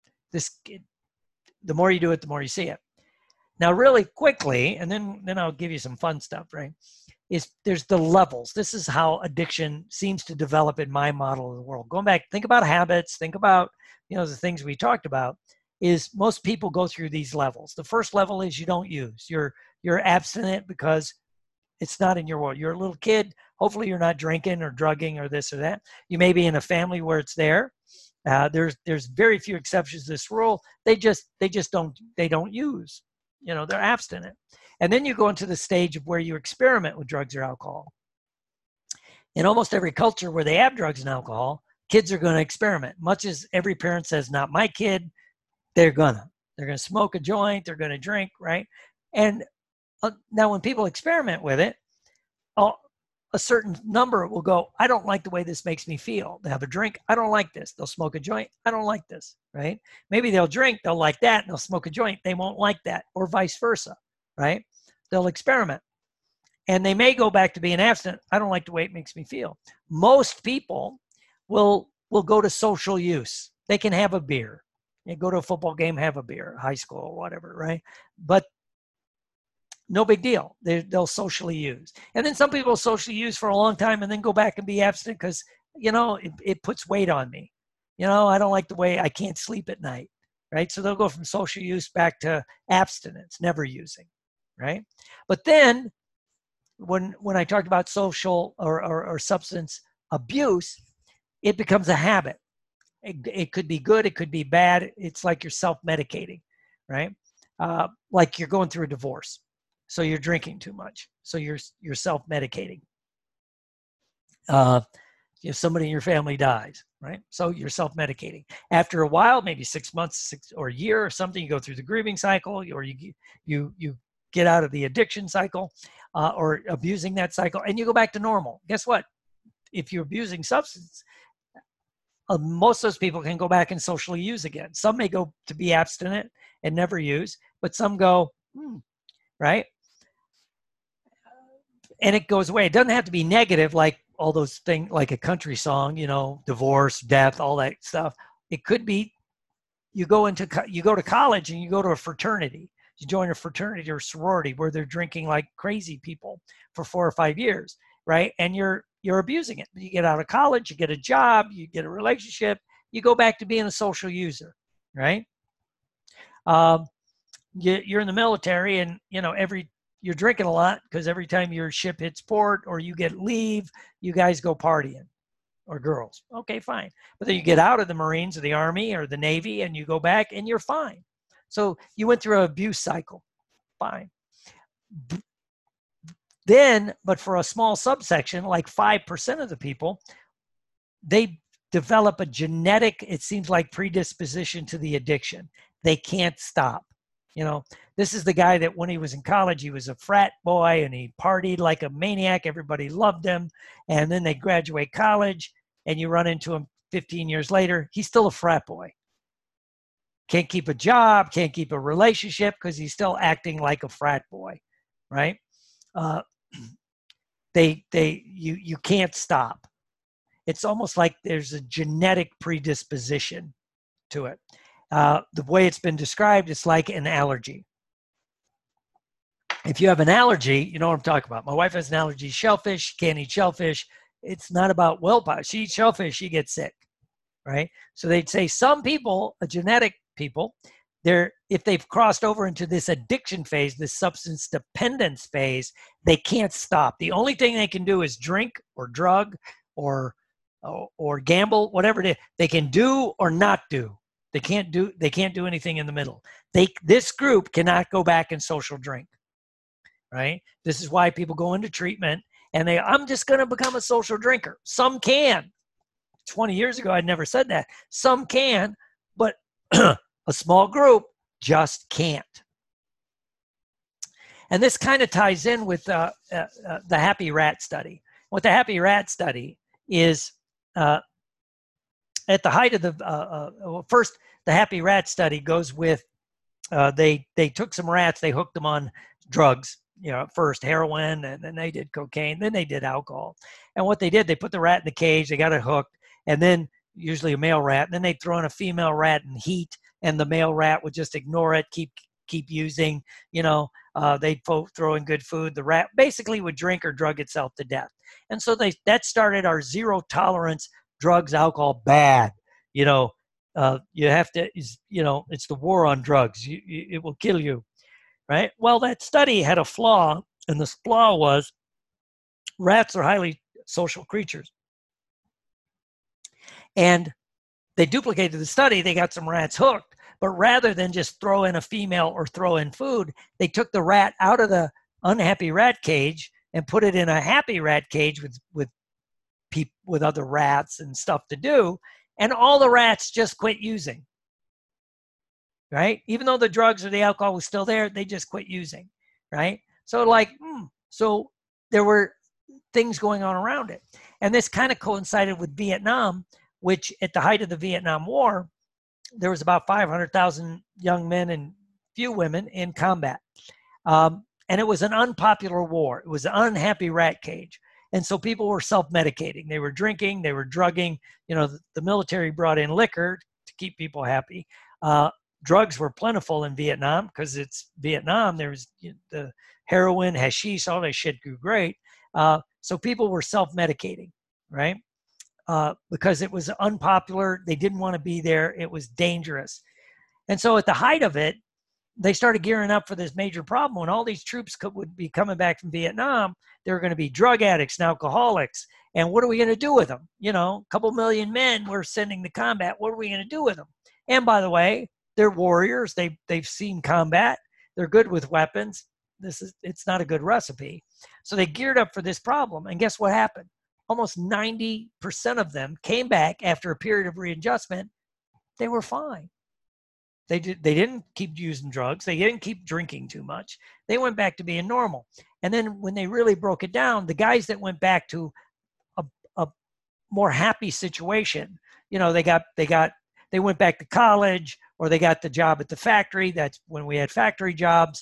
the more you do it, the more you see it. Now, really quickly, and then I'll give you some fun stuff, right? There's the levels. This is how addiction seems to develop in my model of the world. Going back, think about habits, think about, the things we talked about, is most people go through these levels. The first level is you don't use. You're abstinent because it's not in your world. You're a little kid. Hopefully you're not drinking or drugging or this or that. You may be in a family where it's there. There's very few exceptions to this rule. They just don't use. They're abstinent. And then you go into the stage of where you experiment with drugs or alcohol. In almost every culture where they have drugs and alcohol, kids are going to experiment. Much as every parent says, not my kid, they're going to smoke a joint, they're going to drink, right? And now when people experiment with it, a certain number will go, I don't like the way this makes me feel. They have a drink, I don't like this. They'll smoke a joint, I don't like this, right? Maybe they'll drink, they'll like that, and they'll smoke a joint, they won't like that, or vice versa, right? They'll experiment. And they may go back to being abstinent. I don't like the way it makes me feel. Most people will go to social use. They can have a beer. You go to a football game, have a beer, high school or whatever, right? But no big deal. They'll socially use. And then some people socially use for a long time and then go back and be abstinent because, it puts weight on me. I don't like the way I can't sleep at night, right? So they'll go from social use back to abstinence, never using, right? But then when I talked about social or substance abuse, it becomes a habit. It could be good, it could be bad. It's like you're self-medicating, right? Like you're going through a divorce. So you're drinking too much. So you're self-medicating. If somebody in your family dies, right? So you're self-medicating. After a while, maybe 6 months or a year or something, you go through the grieving cycle, or you get out of the addiction cycle or abusing that cycle, and you go back to normal. Guess what? If you're abusing substance, most of those people can go back and socially use again. Some may go to be abstinent and never use, but some go, right? And it goes away. It doesn't have to be negative, like all those things, like a country song, divorce, death, all that stuff. It could be you go to college and you go to a fraternity. You join a fraternity or sorority where they're drinking like crazy people for 4 or 5 years, right? And you're abusing it. You get out of college, you get a job, you get a relationship, you go back to being a social user, right? You're in the military, and you're drinking a lot because every time your ship hits port or you get leave, you guys go partying, or girls. Okay, fine. But then you get out of the Marines or the Army or the Navy and you go back and you're fine. So you went through an abuse cycle. Fine. Then, but for a small subsection, like 5% of the people, they develop a genetic, it seems like, predisposition to the addiction. They can't stop. You know, this is the guy that when he was in college, he was a frat boy and he partied like a maniac. Everybody loved him. And then they graduate college and you run into him 15 years later. He's still a frat boy. Can't keep a job, can't keep a relationship because he's still acting like a frat boy, right? You can't stop. It's almost like there's a genetic predisposition to it. The way it's been described, it's like an allergy. If you have an allergy, you know what I'm talking about. My wife has an allergy to shellfish. She can't eat shellfish. It's not about willpower. She eats shellfish, she gets sick, right? So they'd say some people, genetic people, if they've crossed over into this addiction phase, this substance dependence phase, they can't stop. The only thing they can do is drink or drug or gamble, whatever it is. They can do or not do. They can't do anything in the middle. This group cannot go back and social drink, right? This is why people go into treatment and I'm just going to become a social drinker. Some can. 20 years ago, I'd never said that. Some can, but a small group just can't. And this kind of ties in with the Happy Rat study. What the Happy Rat study is, at the height of first, the Happy Rat study goes with, they took some rats, they hooked them on drugs, first heroin, and then they did cocaine, then they did alcohol. And what they did, they put the rat in the cage, they got it hooked, and then usually a male rat, and then they'd throw in a female rat in heat, and the male rat would just ignore it, keep using, they'd throw in good food. The rat basically would drink or drug itself to death. And so that started our zero tolerance, drugs, alcohol, bad. You have to, it's the war on drugs. It will kill you, right? Well, that study had a flaw, and the flaw was rats are highly social creatures. And they duplicated the study. They got some rats hooked, but rather than just throw in a female or throw in food, they took the rat out of the unhappy rat cage and put it in a happy rat cage with other rats and stuff to do. And all the rats just quit using, right? Even though the drugs or the alcohol was still there, they just quit using, right? So so there were things going on around it. And this kind of coincided with Vietnam, which at the height of the Vietnam War, there was about 500,000 young men and few women in combat. And it was an unpopular war. It was an unhappy rat cage. And so people were self-medicating. They were drinking, they were drugging. The military brought in liquor to keep people happy. Drugs were plentiful in Vietnam because it's Vietnam. There was the heroin, hashish, all that shit grew great. So people were self-medicating, right? Because it was unpopular. They didn't want to be there. It was dangerous. And so at the height of it, they started gearing up for this major problem. When all these troops would be coming back from Vietnam, they were going to be drug addicts and alcoholics. And what are we going to do with them? A couple million men we're sending to combat. What are we going to do with them? And by the way, they're warriors. They've seen combat. They're good with weapons. It's not a good recipe. So they geared up for this problem. And guess what happened? Almost 90% of them came back after a period of readjustment. They were fine. They didn't keep using drugs. They didn't keep drinking too much. They went back to being normal. And then when they really broke it down, the guys that went back to a more happy situation, they went back to college, or they got the job at the factory. That's when we had factory jobs.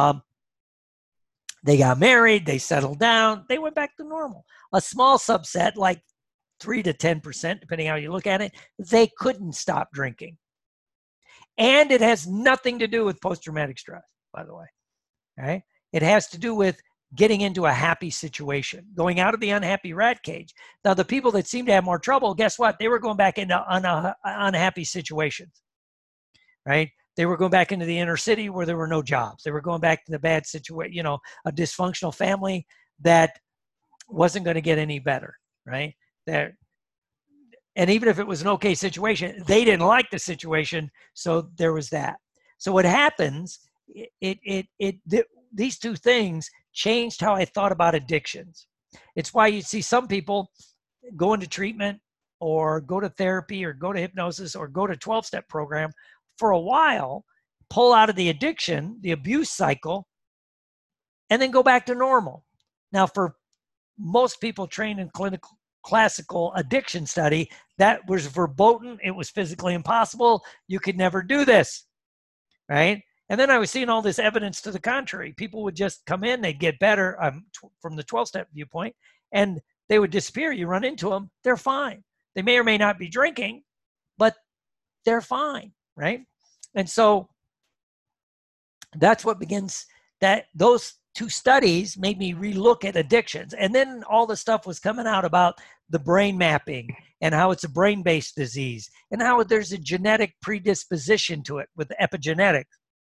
They got married, they settled down, they went back to normal. A small subset, like 3 to 10%, depending how you look at it, they couldn't stop drinking. And it has nothing to do with post-traumatic stress, by the way. Right? It has to do with getting into a happy situation, going out of the unhappy rat cage. Now, the people that seem to have more trouble, guess what? They were going back into unhappy situations, right? They were going back into the inner city where there were no jobs. They were going back to the bad situation, a dysfunctional family that wasn't going to get any better, right? And even if it was an okay situation, they didn't like the situation, so there was that. So what happens, these two things changed how I thought about addictions. It's why you see some people go into treatment or go to therapy or go to hypnosis or go to 12-step program for a while, pull out of the addiction, the abuse cycle, and then go back to normal. Now, for most people trained in clinical classical addiction study, that was verboten. It was physically impossible. You could never do this, right? And then I was seeing all this evidence to the contrary. People would just come in, they'd get better from the 12-step viewpoint, and they would disappear. You run into them, they're fine. They may or may not be drinking, but they're fine, right? And so that's what begins, that those two studies made me relook at addictions. And then all the stuff was coming out about the brain mapping and how it's a brain-based disease and how there's a genetic predisposition to it with epigenetics.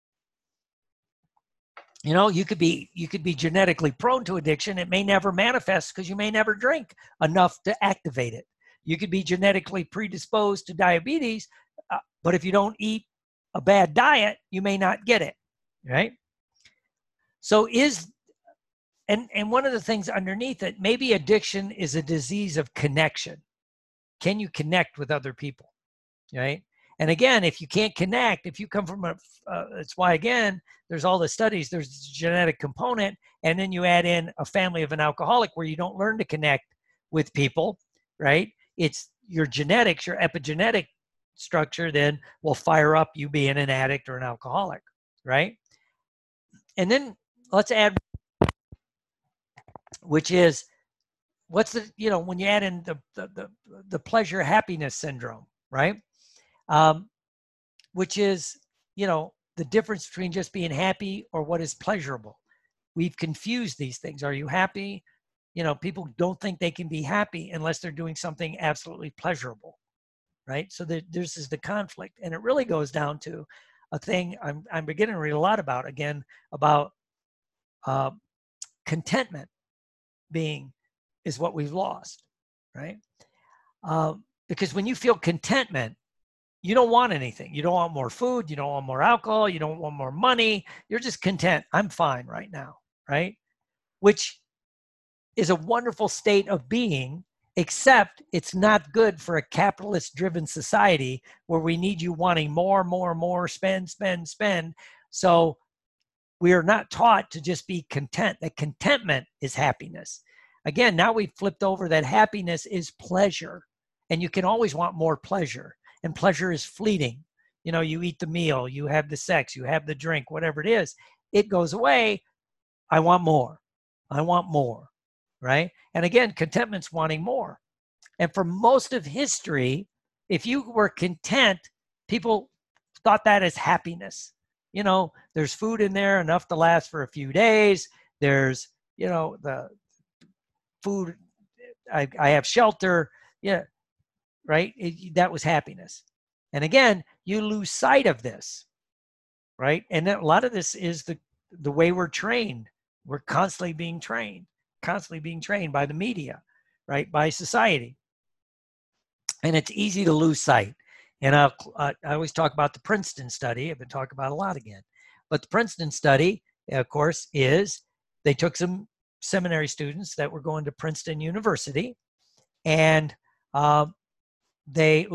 You know, you could be genetically prone to addiction. It may never manifest because you may never drink enough to activate it. You could be genetically predisposed to diabetes, but if you don't eat a bad diet, you may not get it, right? So and one of the things underneath it, maybe addiction is a disease of connection. Can you connect with other people, right? And again, if you can't connect, if you come from it's why, again, there's all the studies, there's a genetic component, and then you add in a family of an alcoholic where you don't learn to connect with people, right? It's your genetics, your epigenetic structure then will fire up you being an addict or an alcoholic, right? And then let's add, which is, what's the, you know, when you add in the pleasure happiness syndrome, right? Which is, you know, the difference between just being happy or what is pleasurable. We've confused these things. Are you happy? You know, people don't think they can be happy unless they're doing something absolutely pleasurable, right? So this is the conflict. And it really goes down to a thing I'm beginning to read a lot about, again, about contentment is what we've lost, right? Because when you feel contentment, you don't want anything. You don't want more food. You don't want more alcohol. You don't want more money. You're just content. I'm fine right now, right? Which is a wonderful state of being, except it's not good for a capitalist-driven society where we need you wanting more, more, more, spend, spend, spend. So we are not taught to just be content. That contentment is happiness. Again, now we've flipped over that happiness is pleasure, and you can always want more pleasure. And pleasure is fleeting. You know, you eat the meal, you have the sex, you have the drink, whatever it is, it goes away. I want more. I want more, right? And again, contentment's wanting more. And for most of history, if you were content, people thought that as happiness. You know, there's food in there, enough to last for a few days. There's, you know, the food, I have shelter. Yeah. Right? That was happiness. And again, you lose sight of this, right? And a lot of this is the way we're trained. We're constantly being trained by the media, right? By society. And it's easy to lose sight. And I always talk about the Princeton study. I've been talking about a lot again. But the Princeton study, of course, is they took some seminary students that were going to Princeton University, and they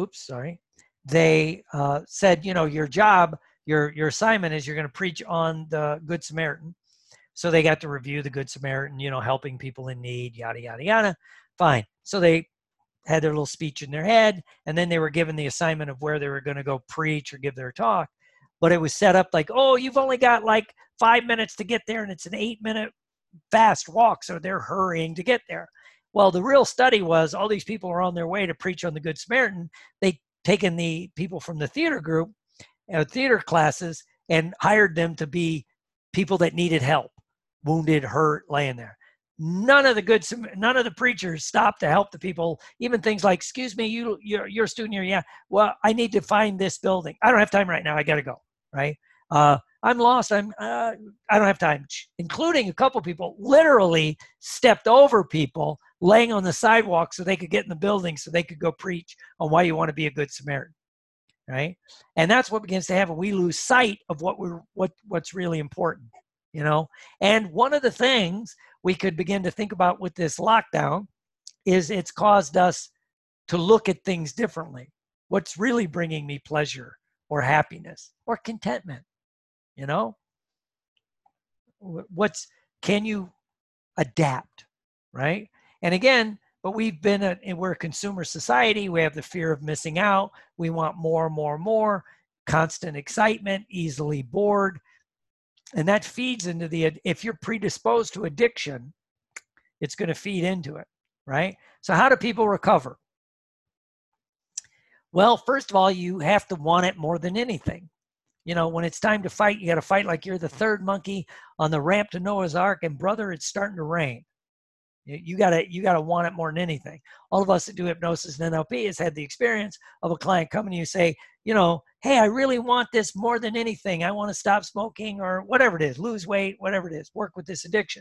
said, you know, your job, your assignment is you're going to preach on the Good Samaritan. So they got to review the Good Samaritan, you know, helping people in need, yada, yada, yada. Fine. So they had their little speech in their head, and then they were given the assignment of where they were going to go preach or give their talk. But it was set up like, oh, you've only got like 5 minutes to get there, and it's an 8-minute fast walk. So they're hurrying to get there. Well, the real study was all these people are on their way to preach on the Good Samaritan. They taken the people from the theater group, theater classes, and hired them to be people that needed help, wounded, hurt, laying there. None of the preachers stopped to help the people. Even things like, "Excuse me, you're a student here, yeah. Well, I need to find this building. I don't have time right now. I got to go." Right? I'm lost. I don't have time. Including a couple people literally stepped over people laying on the sidewalk so they could get in the building so they could go preach on why you want to be a good Samaritan, right? And that's what begins to happen. We lose sight of what's really important. you know. And one of the things we could begin to think about with this lockdown is it's caused us to look at things differently. What's really bringing me pleasure or happiness or contentment, you know? Can you adapt, right? And again, but we're a consumer society. We have the fear of missing out. We want more, more, more, constant excitement, easily bored. And that feeds into if you're predisposed to addiction, it's going to feed into it, right? So how do people recover? Well, first of all, you have to want it more than anything. You know, when it's time to fight, you got to fight like you're the third monkey on the ramp to Noah's Ark, and brother, it's starting to rain. You gotta want it more than anything. All of us that do hypnosis and NLP has had the experience of a client coming to you say, you know, hey, I really want this more than anything. I want to stop smoking or whatever it is, lose weight, whatever it is, work with this addiction.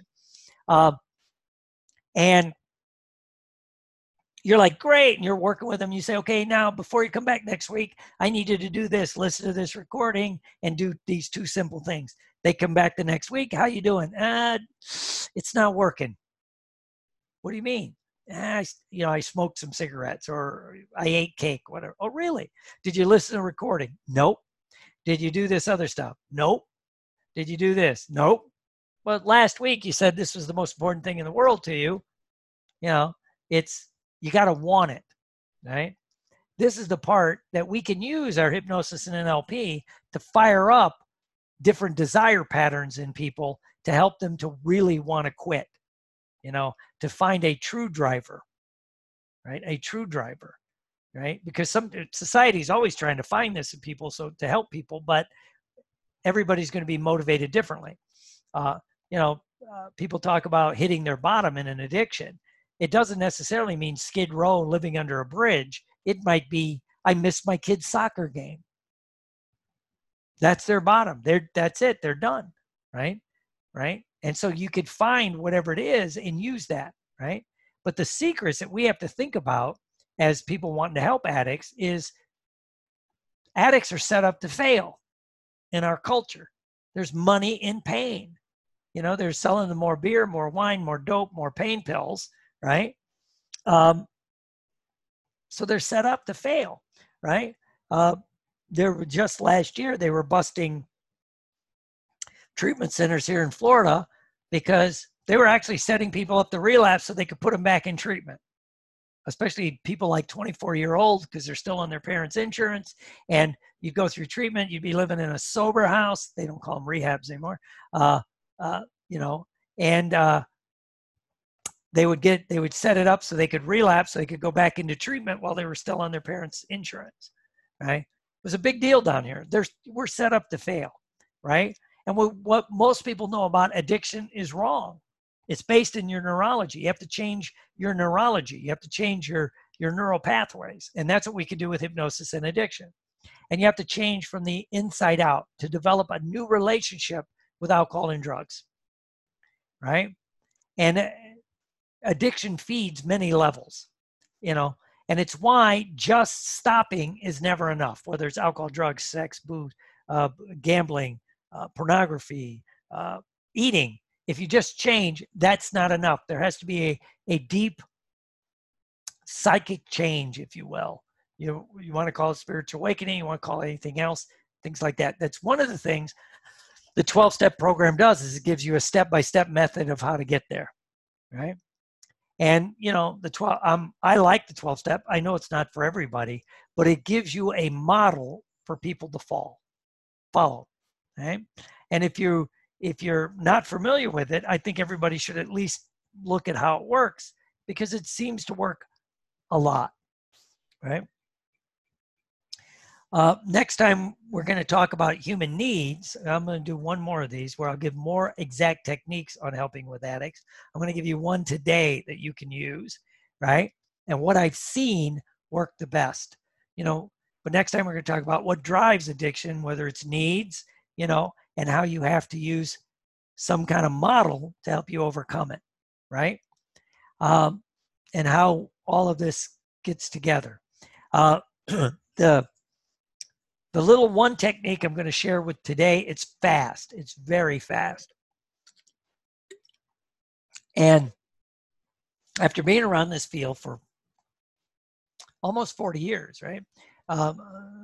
And you're like, great. And you're working with them. You say, okay, now before you come back next week, I need you to do this, listen to this recording and do these 2 simple things. They come back the next week. How you doing? It's not working. What do you mean? I smoked some cigarettes or I ate cake, whatever. Oh, really? Did you listen to the recording? Nope. Did you do this other stuff? Nope. Did you do this? Nope. Well, last week you said this was the most important thing in the world to you. You know, you got to want it, right? This is the part that we can use our hypnosis and NLP to fire up different desire patterns in people to help them to really want to quit, you know, to find a true driver, right? A true driver, right? Because society is always trying to find this in people, so to help people, but everybody's going to be motivated differently. People talk about hitting their bottom in an addiction. It doesn't necessarily mean Skid Row living under a bridge. It might be, I missed my kid's soccer game. That's their bottom. That's it. They're done, right? Right? And so you could find whatever it is and use that, right? But the secrets that we have to think about as people wanting to help addicts is addicts are set up to fail in our culture. There's money in pain. You know, they're selling them more beer, more wine, more dope, more pain pills, right? So they're set up to fail, right? There were just last year, they were busting treatment centers here in Florida because they were actually setting people up to relapse so they could put them back in treatment, especially people like 24-year-olds because they're still on their parents' insurance. And you go through treatment, you'd be living in a sober house. They don't call them rehabs anymore, they would set it up so they could relapse, so they could go back into treatment while they were still on their parents' insurance, right? It was a big deal down here. We're set up to fail, right? And what most people know about addiction is wrong. It's based in your neurology. You have to change your neurology. You have to change your neural pathways. And that's what we can do with hypnosis and addiction. And you have to change from the inside out to develop a new relationship with alcohol and drugs, right? And addiction feeds many levels, you know, and it's why just stopping is never enough, whether it's alcohol, drugs, sex, booze, gambling, pornography, eating. If you just change, that's not enough. There has to be a deep psychic change, if you will. You want to call it spiritual awakening, you want to call it anything else, things like that. That's one of the things the 12-step program does, is it gives you a step-by-step method of how to get there, right? And, you know, I like the 12-step. I know it's not for everybody, but it gives you a model for people to follow, right? And if you're not familiar with it, I think everybody should at least look at how it works, because it seems to work a lot, right? Next time, we're going to talk about human needs. I'm going to do one more of these where I'll give more exact techniques on helping with addicts. I'm going to give you one today that you can use, right? And what I've seen work the best, you know. But next time, we're going to talk about what drives addiction, whether it's needs, you know, and how you have to use some kind of model to help you overcome it, right? And how all of this gets together. The little one technique I'm going to share with today, it's fast. It's very fast. And after being around this field for almost 40 years, right? Um,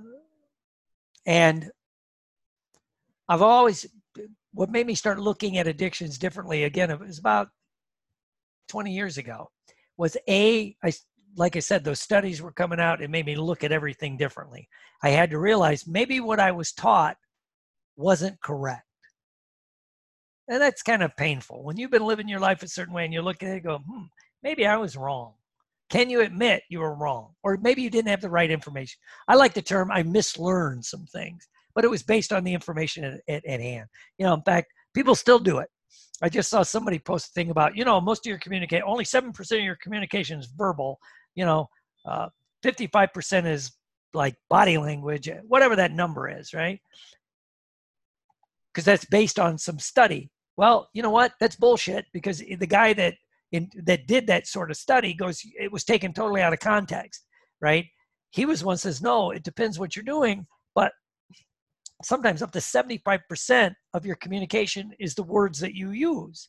and I've always, what made me start looking at addictions differently, again, it was about 20 years ago, was like I said, those studies were coming out. It made me look at everything differently. I had to realize maybe what I was taught wasn't correct. And that's kind of painful. When you've been living your life a certain way and you look at it and go, maybe I was wrong. Can you admit you were wrong? Or maybe you didn't have the right information. I like the term, I mislearned some things, but it was based on the information at hand. In fact, people still do it. I just saw somebody post a thing about, most of your communication, only 7% of your communication is verbal, 55% is like body language, whatever that number is, right? Because that's based on some study. Well, you know what? That's bullshit, because the guy that did that sort of study goes, it was taken totally out of context, right? He was one says, no, it depends what you're doing, but sometimes up to 75% of your communication is the words that you use.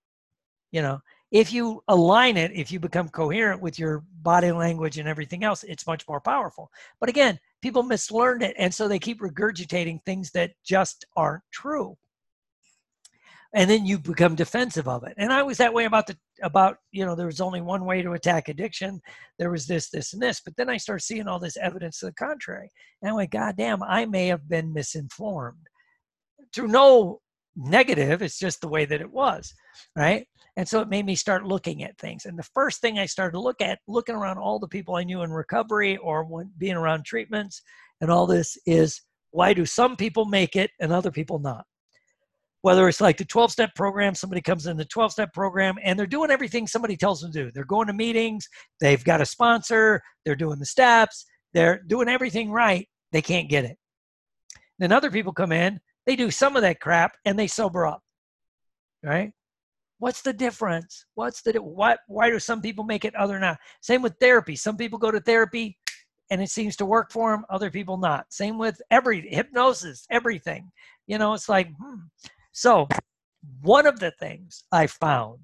If you align it, if you become coherent with your body language and everything else, it's much more powerful. But again, people mislearned it, and so they keep regurgitating things that just aren't true. And then you become defensive of it. And I was that way about there was only one way to attack addiction. There was this, and this. But then I started seeing all this evidence to the contrary. And I went, God damn, I may have been misinformed. Through no negative, it's just the way that it was, right? And so it made me start looking at things. And the first thing I started to looking around all the people I knew in recovery or being around treatments and all this, is why do some people make it and other people not? Whether it's like the 12-step program, somebody comes in the 12-step program and they're doing everything somebody tells them to do. They're going to meetings, they've got a sponsor, they're doing the steps, they're doing everything right, they can't get it. Then other people come in, they do some of that crap and they sober up, right? What's the difference? Why do some people make it, other not? Same with therapy. Some people go to therapy and it seems to work for them, other people not. Same with hypnosis, everything. It's like, So one of the things I found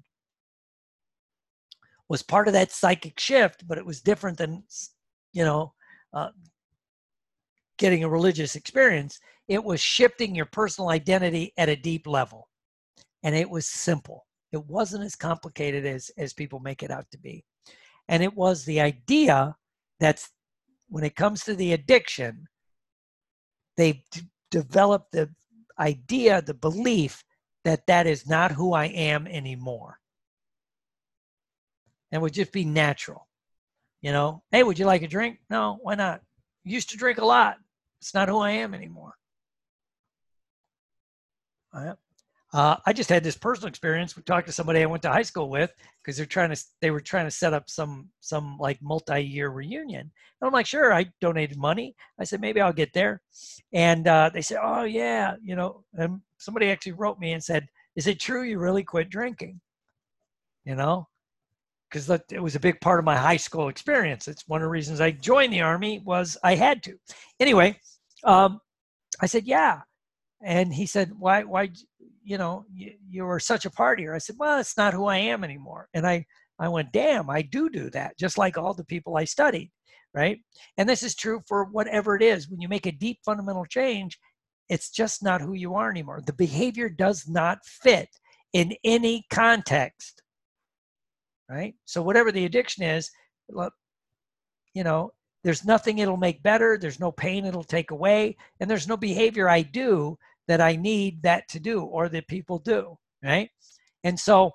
was part of that psychic shift, but it was different than, getting a religious experience. It was shifting your personal identity at a deep level. And it was simple. It wasn't as complicated as people make it out to be. And it was the idea that when it comes to the addiction, they developed the idea, the belief that is not who I am anymore. And would just be natural. Hey, would you like a drink? No, why not? Used to drink a lot. It's not who I am anymore. I just had this personal experience. We talked to somebody I went to high school with because they were trying to set up some like multi-year reunion. And I'm like, sure, I donated money. I said, maybe I'll get there. And they said, oh yeah, and somebody actually wrote me and said, is it true you really quit drinking? Because it was a big part of my high school experience. It's one of the reasons I joined the Army was I had to. Anyway, I said, yeah. And he said, why, you were such a partier. I said, well, it's not who I am anymore. And I went, damn, I do that, just like all the people I studied, right? And this is true for whatever it is. When you make a deep fundamental change, it's just not who you are anymore. The behavior does not fit in any context, right? So whatever the addiction is, there's nothing it'll make better. There's no pain it'll take away. And there's no behavior I do that I need that to do or that people do, right? And so,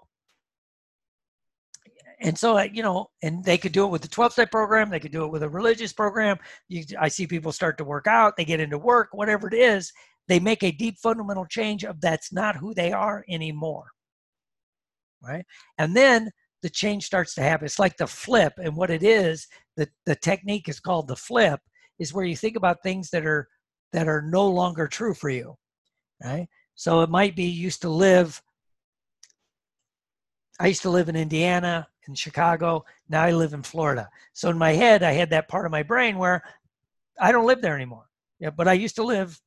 and they could do it with the 12-step program. They could do it with a religious program. I see people start to work out. They get into work, whatever it is. They make a deep fundamental change of that's not who they are anymore, right? And then the change starts to happen. It's like the flip. And what it is, the technique is called the flip, is where you think about things that are no longer true for you, right? So it might be I used to live in Indiana, in Chicago. Now I live in Florida. So in my head, I had that part of my brain where I don't live there anymore. Yeah, but I used to live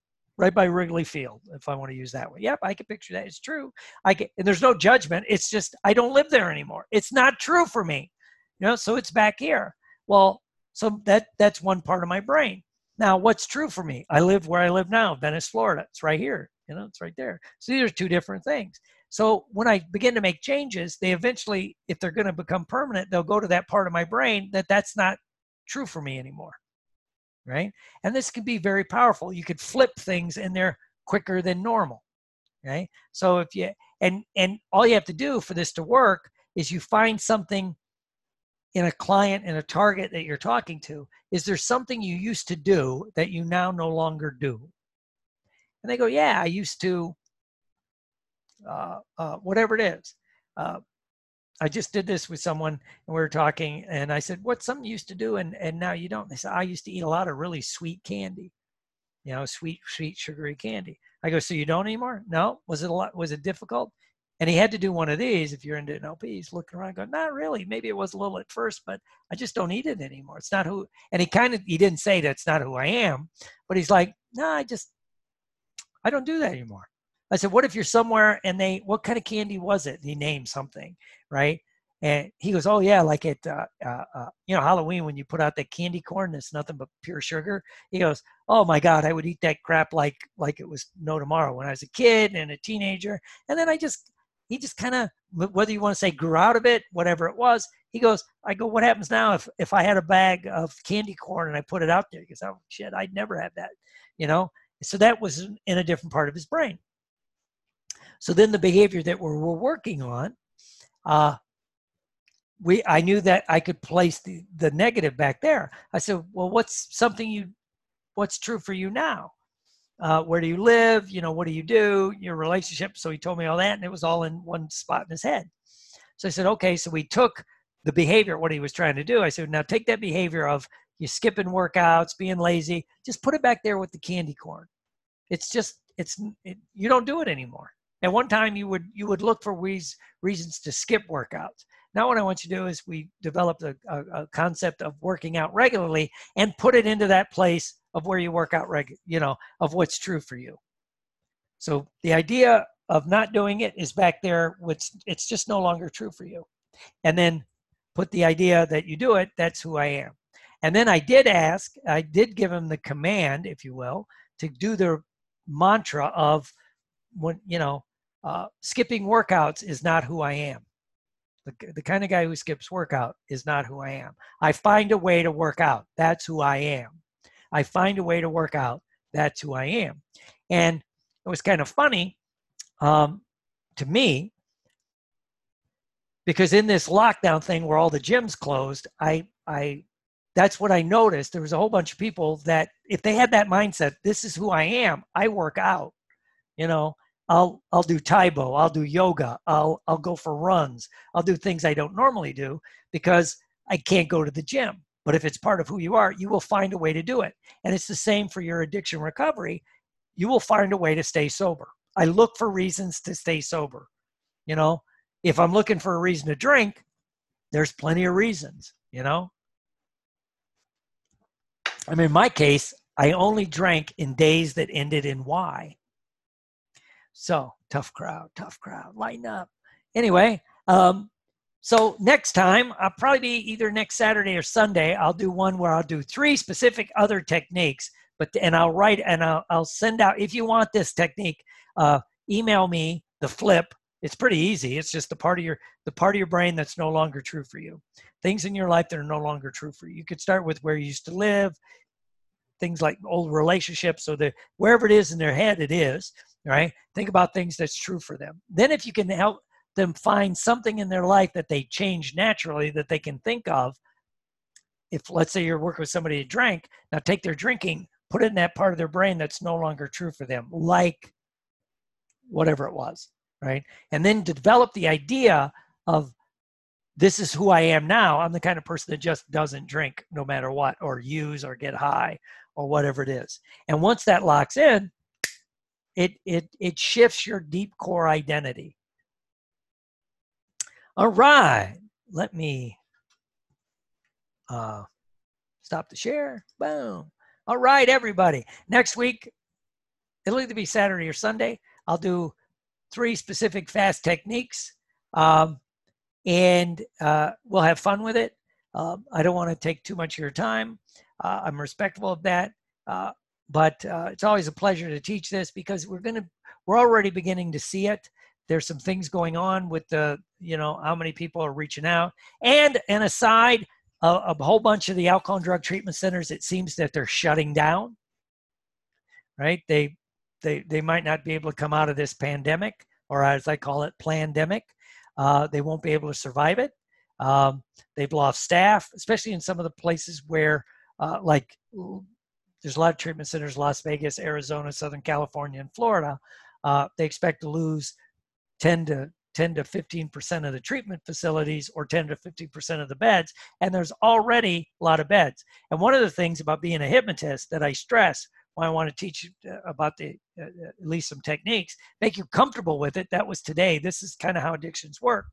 right by Wrigley Field, if I want to use that one. Yep, I can picture that. It's true. And there's no judgment. It's just I don't live there anymore. It's not true for me, so it's back here. Well, so that's one part of my brain. Now, what's true for me? I live where I live now, Venice, Florida. It's right here. It's right there. So these are two different things. So when I begin to make changes, they eventually, if they're going to become permanent, they'll go to that part of my brain that's not true for me anymore, right? And this can be very powerful. You could flip things in there quicker than normal, right? So if you, and all you have to do for this to work is you find something in a client and a target that you're talking to. Is there something you used to do that you now no longer do? And they go, yeah, I used to, whatever it is. I just did this with someone and we were talking and I said, what's something you used to do and now you don't? They said, I used to eat a lot of really sweet candy, sweet, sugary candy. I go, so you don't anymore? No. Was it difficult? And he had to do one of these. If you're into NLP, he's looking around going, not really. Maybe it was a little at first, but I just don't eat it anymore. It's not who, and he didn't say that's not who I am, but he's like, no, I don't do that anymore. I said, what if you're somewhere and what kind of candy was it? He named something, right? And he goes, oh yeah, like at, Halloween when you put out that candy corn that's nothing but pure sugar. He goes, oh my God, I would eat that crap like it was no tomorrow when I was a kid and a teenager. And then he just kind of, whether you want to say grew out of it, whatever it was, he goes, I go, what happens now if I had a bag of candy corn and I put it out there? He goes, oh shit, I'd never have that, So that was in a different part of his brain. So then the behavior that we're working on, I knew that I could place the negative back there. I said, well, what's true for you now? Where do you live? What do you do? Your relationship. So he told me all that, and it was all in one spot in his head. So I said, okay. So we took the behavior, what he was trying to do. I said, now take that behavior of you skipping workouts, being lazy, just put it back there with the candy corn. You don't do it anymore. At one time, you would look for reasons to skip workouts. Now what I want you to do is we developed a concept of working out regularly and put it into that place of where you work out of what's true for you. So the idea of not doing it is back there, which it's just no longer true for you. And then put the idea that you do it, that's who I am. And then I did give him the command, if you will, to do the mantra of skipping workouts is not who I am. The kind of guy who skips workout is not who I am. I find a way to work out. That's who I am. I find a way to work out. That's who I am. And it was kind of funny to me because in this lockdown thing where all the gyms closed, that's what I noticed. There was a whole bunch of people that if they had that mindset, this is who I am, I work out, I'll do Taibo, I'll do yoga, I'll go for runs, I'll do things I don't normally do because I can't go to the gym. But if it's part of who you are, you will find a way to do it. And it's the same for your addiction recovery. You will find a way to stay sober. I look for reasons to stay sober. If I'm looking for a reason to drink, there's plenty of reasons, I mean, in my case, I only drank in days that ended in Y. So tough crowd, lighten up. Anyway, so next time, I'll probably be either next Saturday or Sunday, I'll do one where I'll do 3 specific other techniques, and I'll write and I'll send out, if you want this technique, email me the flip. It's pretty easy. It's just the part of your brain that's no longer true for you. Things in your life that are no longer true for you. You could start with where you used to live, things like old relationships, so that wherever it is in their head, it is, right? Think about things that's true for them. Then if you can help them find something in their life that they change naturally that they can think of, if let's say you're working with somebody who drank, now take their drinking, put it in that part of their brain that's no longer true for them, like whatever it was, right? And then to develop the idea of this is who I am now. I'm the kind of person that just doesn't drink no matter what, or use or get high or whatever it is. And once that locks in, it shifts your deep core identity. All right, let me stop the share. Boom. All right, everybody. Next week, it'll either be Saturday or Sunday. I'll do 3 specific fast techniques, and we'll have fun with it. I don't want to take too much of your time. I'm respectful of that, but it's always a pleasure to teach this because we're already beginning to see it. There's some things going on with the, how many people are reaching out, and aside, a whole bunch of the alcohol and drug treatment centers, it seems that they're shutting down. Right? They might not be able to come out of this pandemic, or as I call it, plandemic. They won't be able to survive it. They've lost staff, especially in some of the places where, like, there's a lot of treatment centers, Las Vegas, Arizona, Southern California, and Florida. They expect to lose 10 to 15% of the treatment facilities, or 10 to 50% of the beds. And there's already a lot of beds. And one of the things about being a hypnotist that I stress, why I want to teach you about at least some techniques, make you comfortable with it. That was today. This is kind of how addictions work.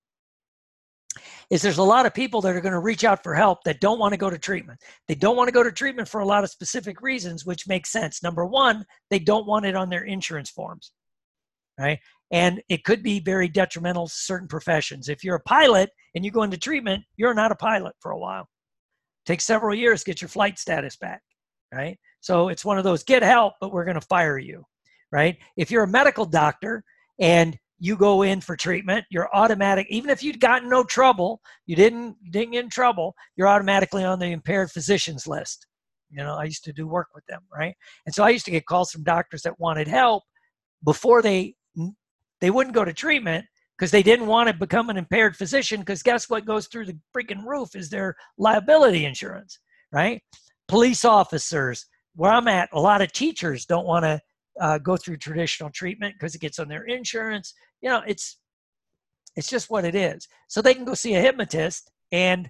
Is there's a lot of people that are going to reach out for help that don't want to go to treatment. They don't want to go to treatment for a lot of specific reasons, which makes sense. Number one, they don't want it on their insurance forms, right? And it could be very detrimental to certain professions. If you're a pilot and you go into treatment, you're not a pilot for a while. It takes several years to get your flight status back, right? So it's one of those, get help, but we're going to fire you, right? If you're a medical doctor and you go in for treatment, you're automatic, even if you'd gotten no trouble, you didn't get in trouble, you're automatically on the impaired physicians list. I used to do work with them, right? And so I used to get calls from doctors that wanted help before they wouldn't go to treatment because they didn't want to become an impaired physician, because guess what goes through the freaking roof is their liability insurance, right? Police officers, where I'm at, a lot of teachers don't want to go through traditional treatment because it gets on their insurance. It's just what it is. So they can go see a hypnotist, and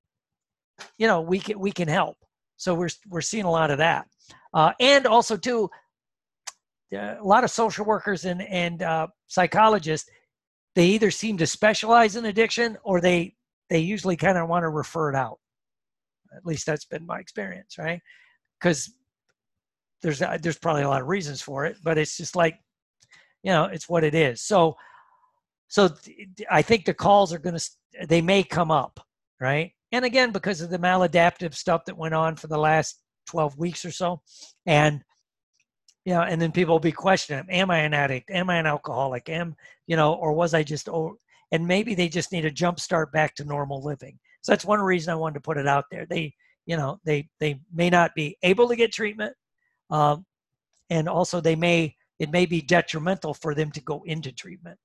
we can help. So we're seeing a lot of that, and also too, a lot of social workers and psychologists, they either seem to specialize in addiction, or they usually kind of want to refer it out. At least that's been my experience, right? Because there's probably a lot of reasons for it, but it's just like, it's what it is. So I think the calls are they may come up, right? And again, because of the maladaptive stuff that went on for the last 12 weeks or so, and and then people will be questioning, am I an addict? Am I an alcoholic? Or was I just, and maybe they just need a jump start back to normal living. So that's one reason I wanted to put it out there. They may not be able to get treatment. And also it may be detrimental for them to go into treatment,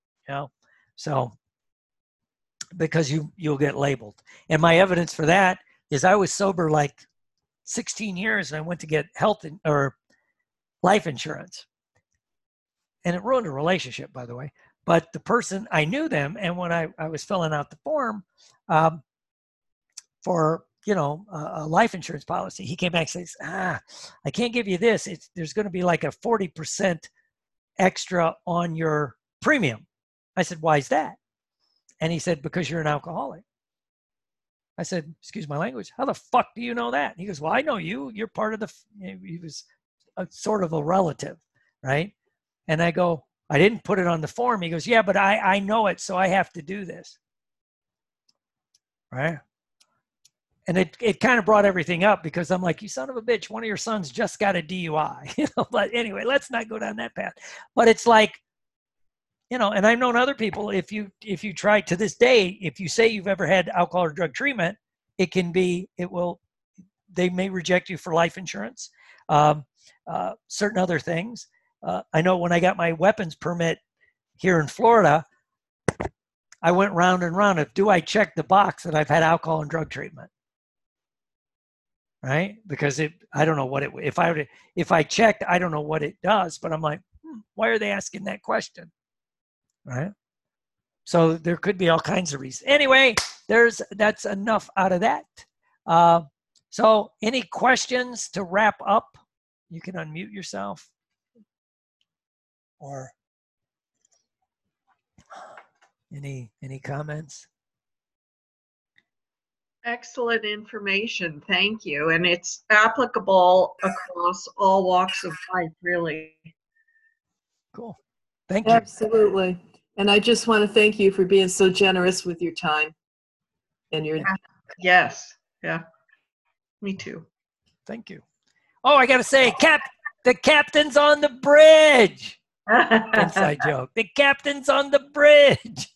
so because you'll get labeled. And my evidence for that is I was sober like 16 years and I went to get or life insurance, and it ruined a relationship, by the way. But the person, I knew them, and when I was filling out the form for a life insurance policy, he came back and says, I can't give you this. There's going to be like a 40% extra on your premium. I said, why is that? And he said, because you're an alcoholic. I said, excuse my language, how the fuck do you know that? He goes, well, I know you. You're part of he was a sort of a relative, right? And I go, I didn't put it on the form. He goes, yeah, but I know it, so I have to do this, right? And it kind of brought everything up, because I'm like, you son of a bitch, one of your sons just got a DUI. But anyway, let's not go down that path. But it's like, and I've known other people, if you try to this day, if you say you've ever had alcohol or drug treatment, they may reject you for life insurance, certain other things. I know when I got my weapons permit here in Florida, I went round and round of, do I check the box that I've had alcohol and drug treatment? Right? Because I don't know what if I checked, I don't know what it does, but I'm like, why are they asking that question? Right? So there could be all kinds of reasons. Anyway, that's enough out of that. So any questions to wrap up? You can unmute yourself. Or any comments? Excellent information. Thank you. And it's applicable across all walks of life, really. Cool. Thank you. Absolutely. And I just want to thank you for being so generous with your time and your. Yes. Yeah. Me too. Thank you. Oh, I got to say, the captain's on the bridge. Inside joke. The captain's on the bridge.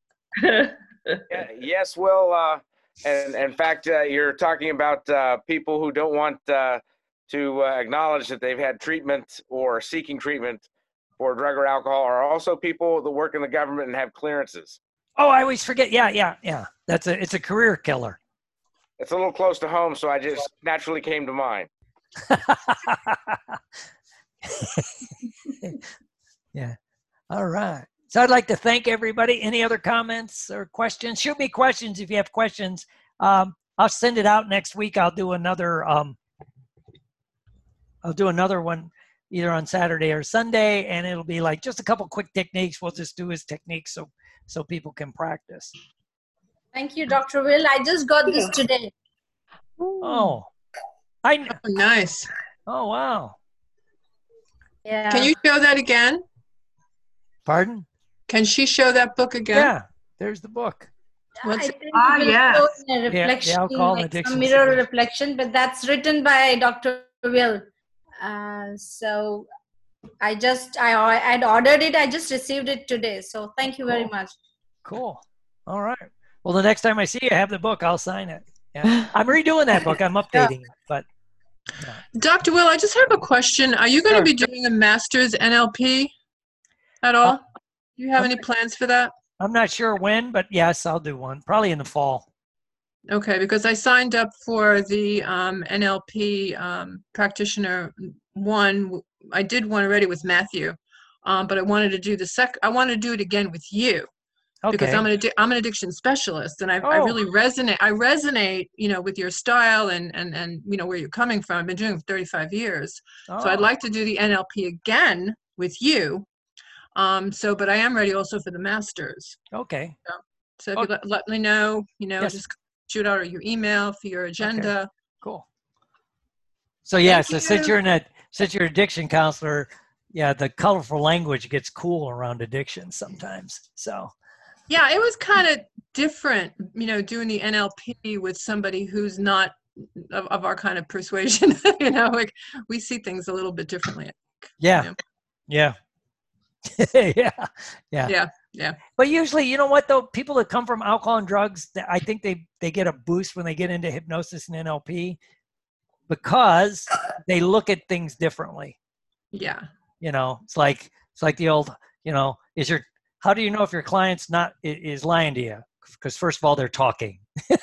Yes, Will. And in fact, you're talking about people who don't want to acknowledge that they've had treatment or seeking treatment for drug or alcohol are also people that work in the government and have clearances. Oh, I always forget. Yeah. It's a career killer. It's a little close to home, so I just naturally came to mind. Yeah. All right. So I'd like to thank everybody. Any other comments or questions? Shoot me questions if you have questions. I'll send it out next week. I'll do another one either on Saturday or Sunday, and it'll be like just a couple quick techniques. We'll just do his techniques so people can practice. Thank you, Dr. Will. I just got this today. Oh, nice. Oh, wow. Yeah. Can you show that again? Pardon? Can she show that book again? Yeah, there's the book. What's I think it will yes. show in a reflection, the alcohol and like addiction some mirror situation. reflection, but that's written by Dr. Will. So I'd ordered it. I just received it today. So thank you very much. Cool. All right. Well, the next time I see you, have the book. I'll sign it. Yeah. I'm redoing that book. I'm updating it, but. Yeah. Dr. Will, I just have a question. Are you going to be doing a master's NLP at all? Do you have any plans for that? I'm not sure when, but yes, I'll do one. Probably in the fall. Okay, because I signed up for the NLP practitioner one. I did one already with Matthew, but I wanted to do I wanted to do it again with you. Okay. Because I'm an addiction specialist, and I really resonate. I resonate, with your style and where you're coming from. I've been doing it for 35 years, so I'd like to do the NLP again with you. But I am ready also for the masters. Okay. So if you let me know, Yes. just shoot out your email for your agenda. Okay. Cool. So yeah, Thank since you. you're an addiction counselor, yeah, the colorful language gets cool around addiction sometimes. So. Yeah, it was kind of different, doing the NLP with somebody who's not of our kind of persuasion. Like we see things a little bit differently. Yeah. Yeah. Yeah. But usually, you know what though? People that come from alcohol and drugs, I think they get a boost when they get into hypnosis and NLP because they look at things differently. Yeah. It's like the old, how do you know if your client's is lying to you? Because first of all, they're talking.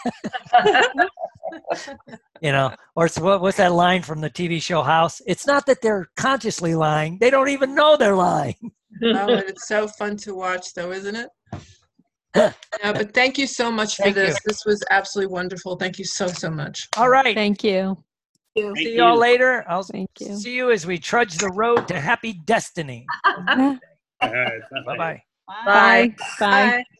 Or it's what's that line from the TV show House? It's not that they're consciously lying; they don't even know they're lying. Oh, and it's so fun to watch, though, isn't it? But thank you so much for this. This was absolutely wonderful. Thank you so much. All right. Thank you. See you all later. I'll Thank you. see you as we trudge the road to happy destiny. Bye-bye. Bye. Bye. Bye.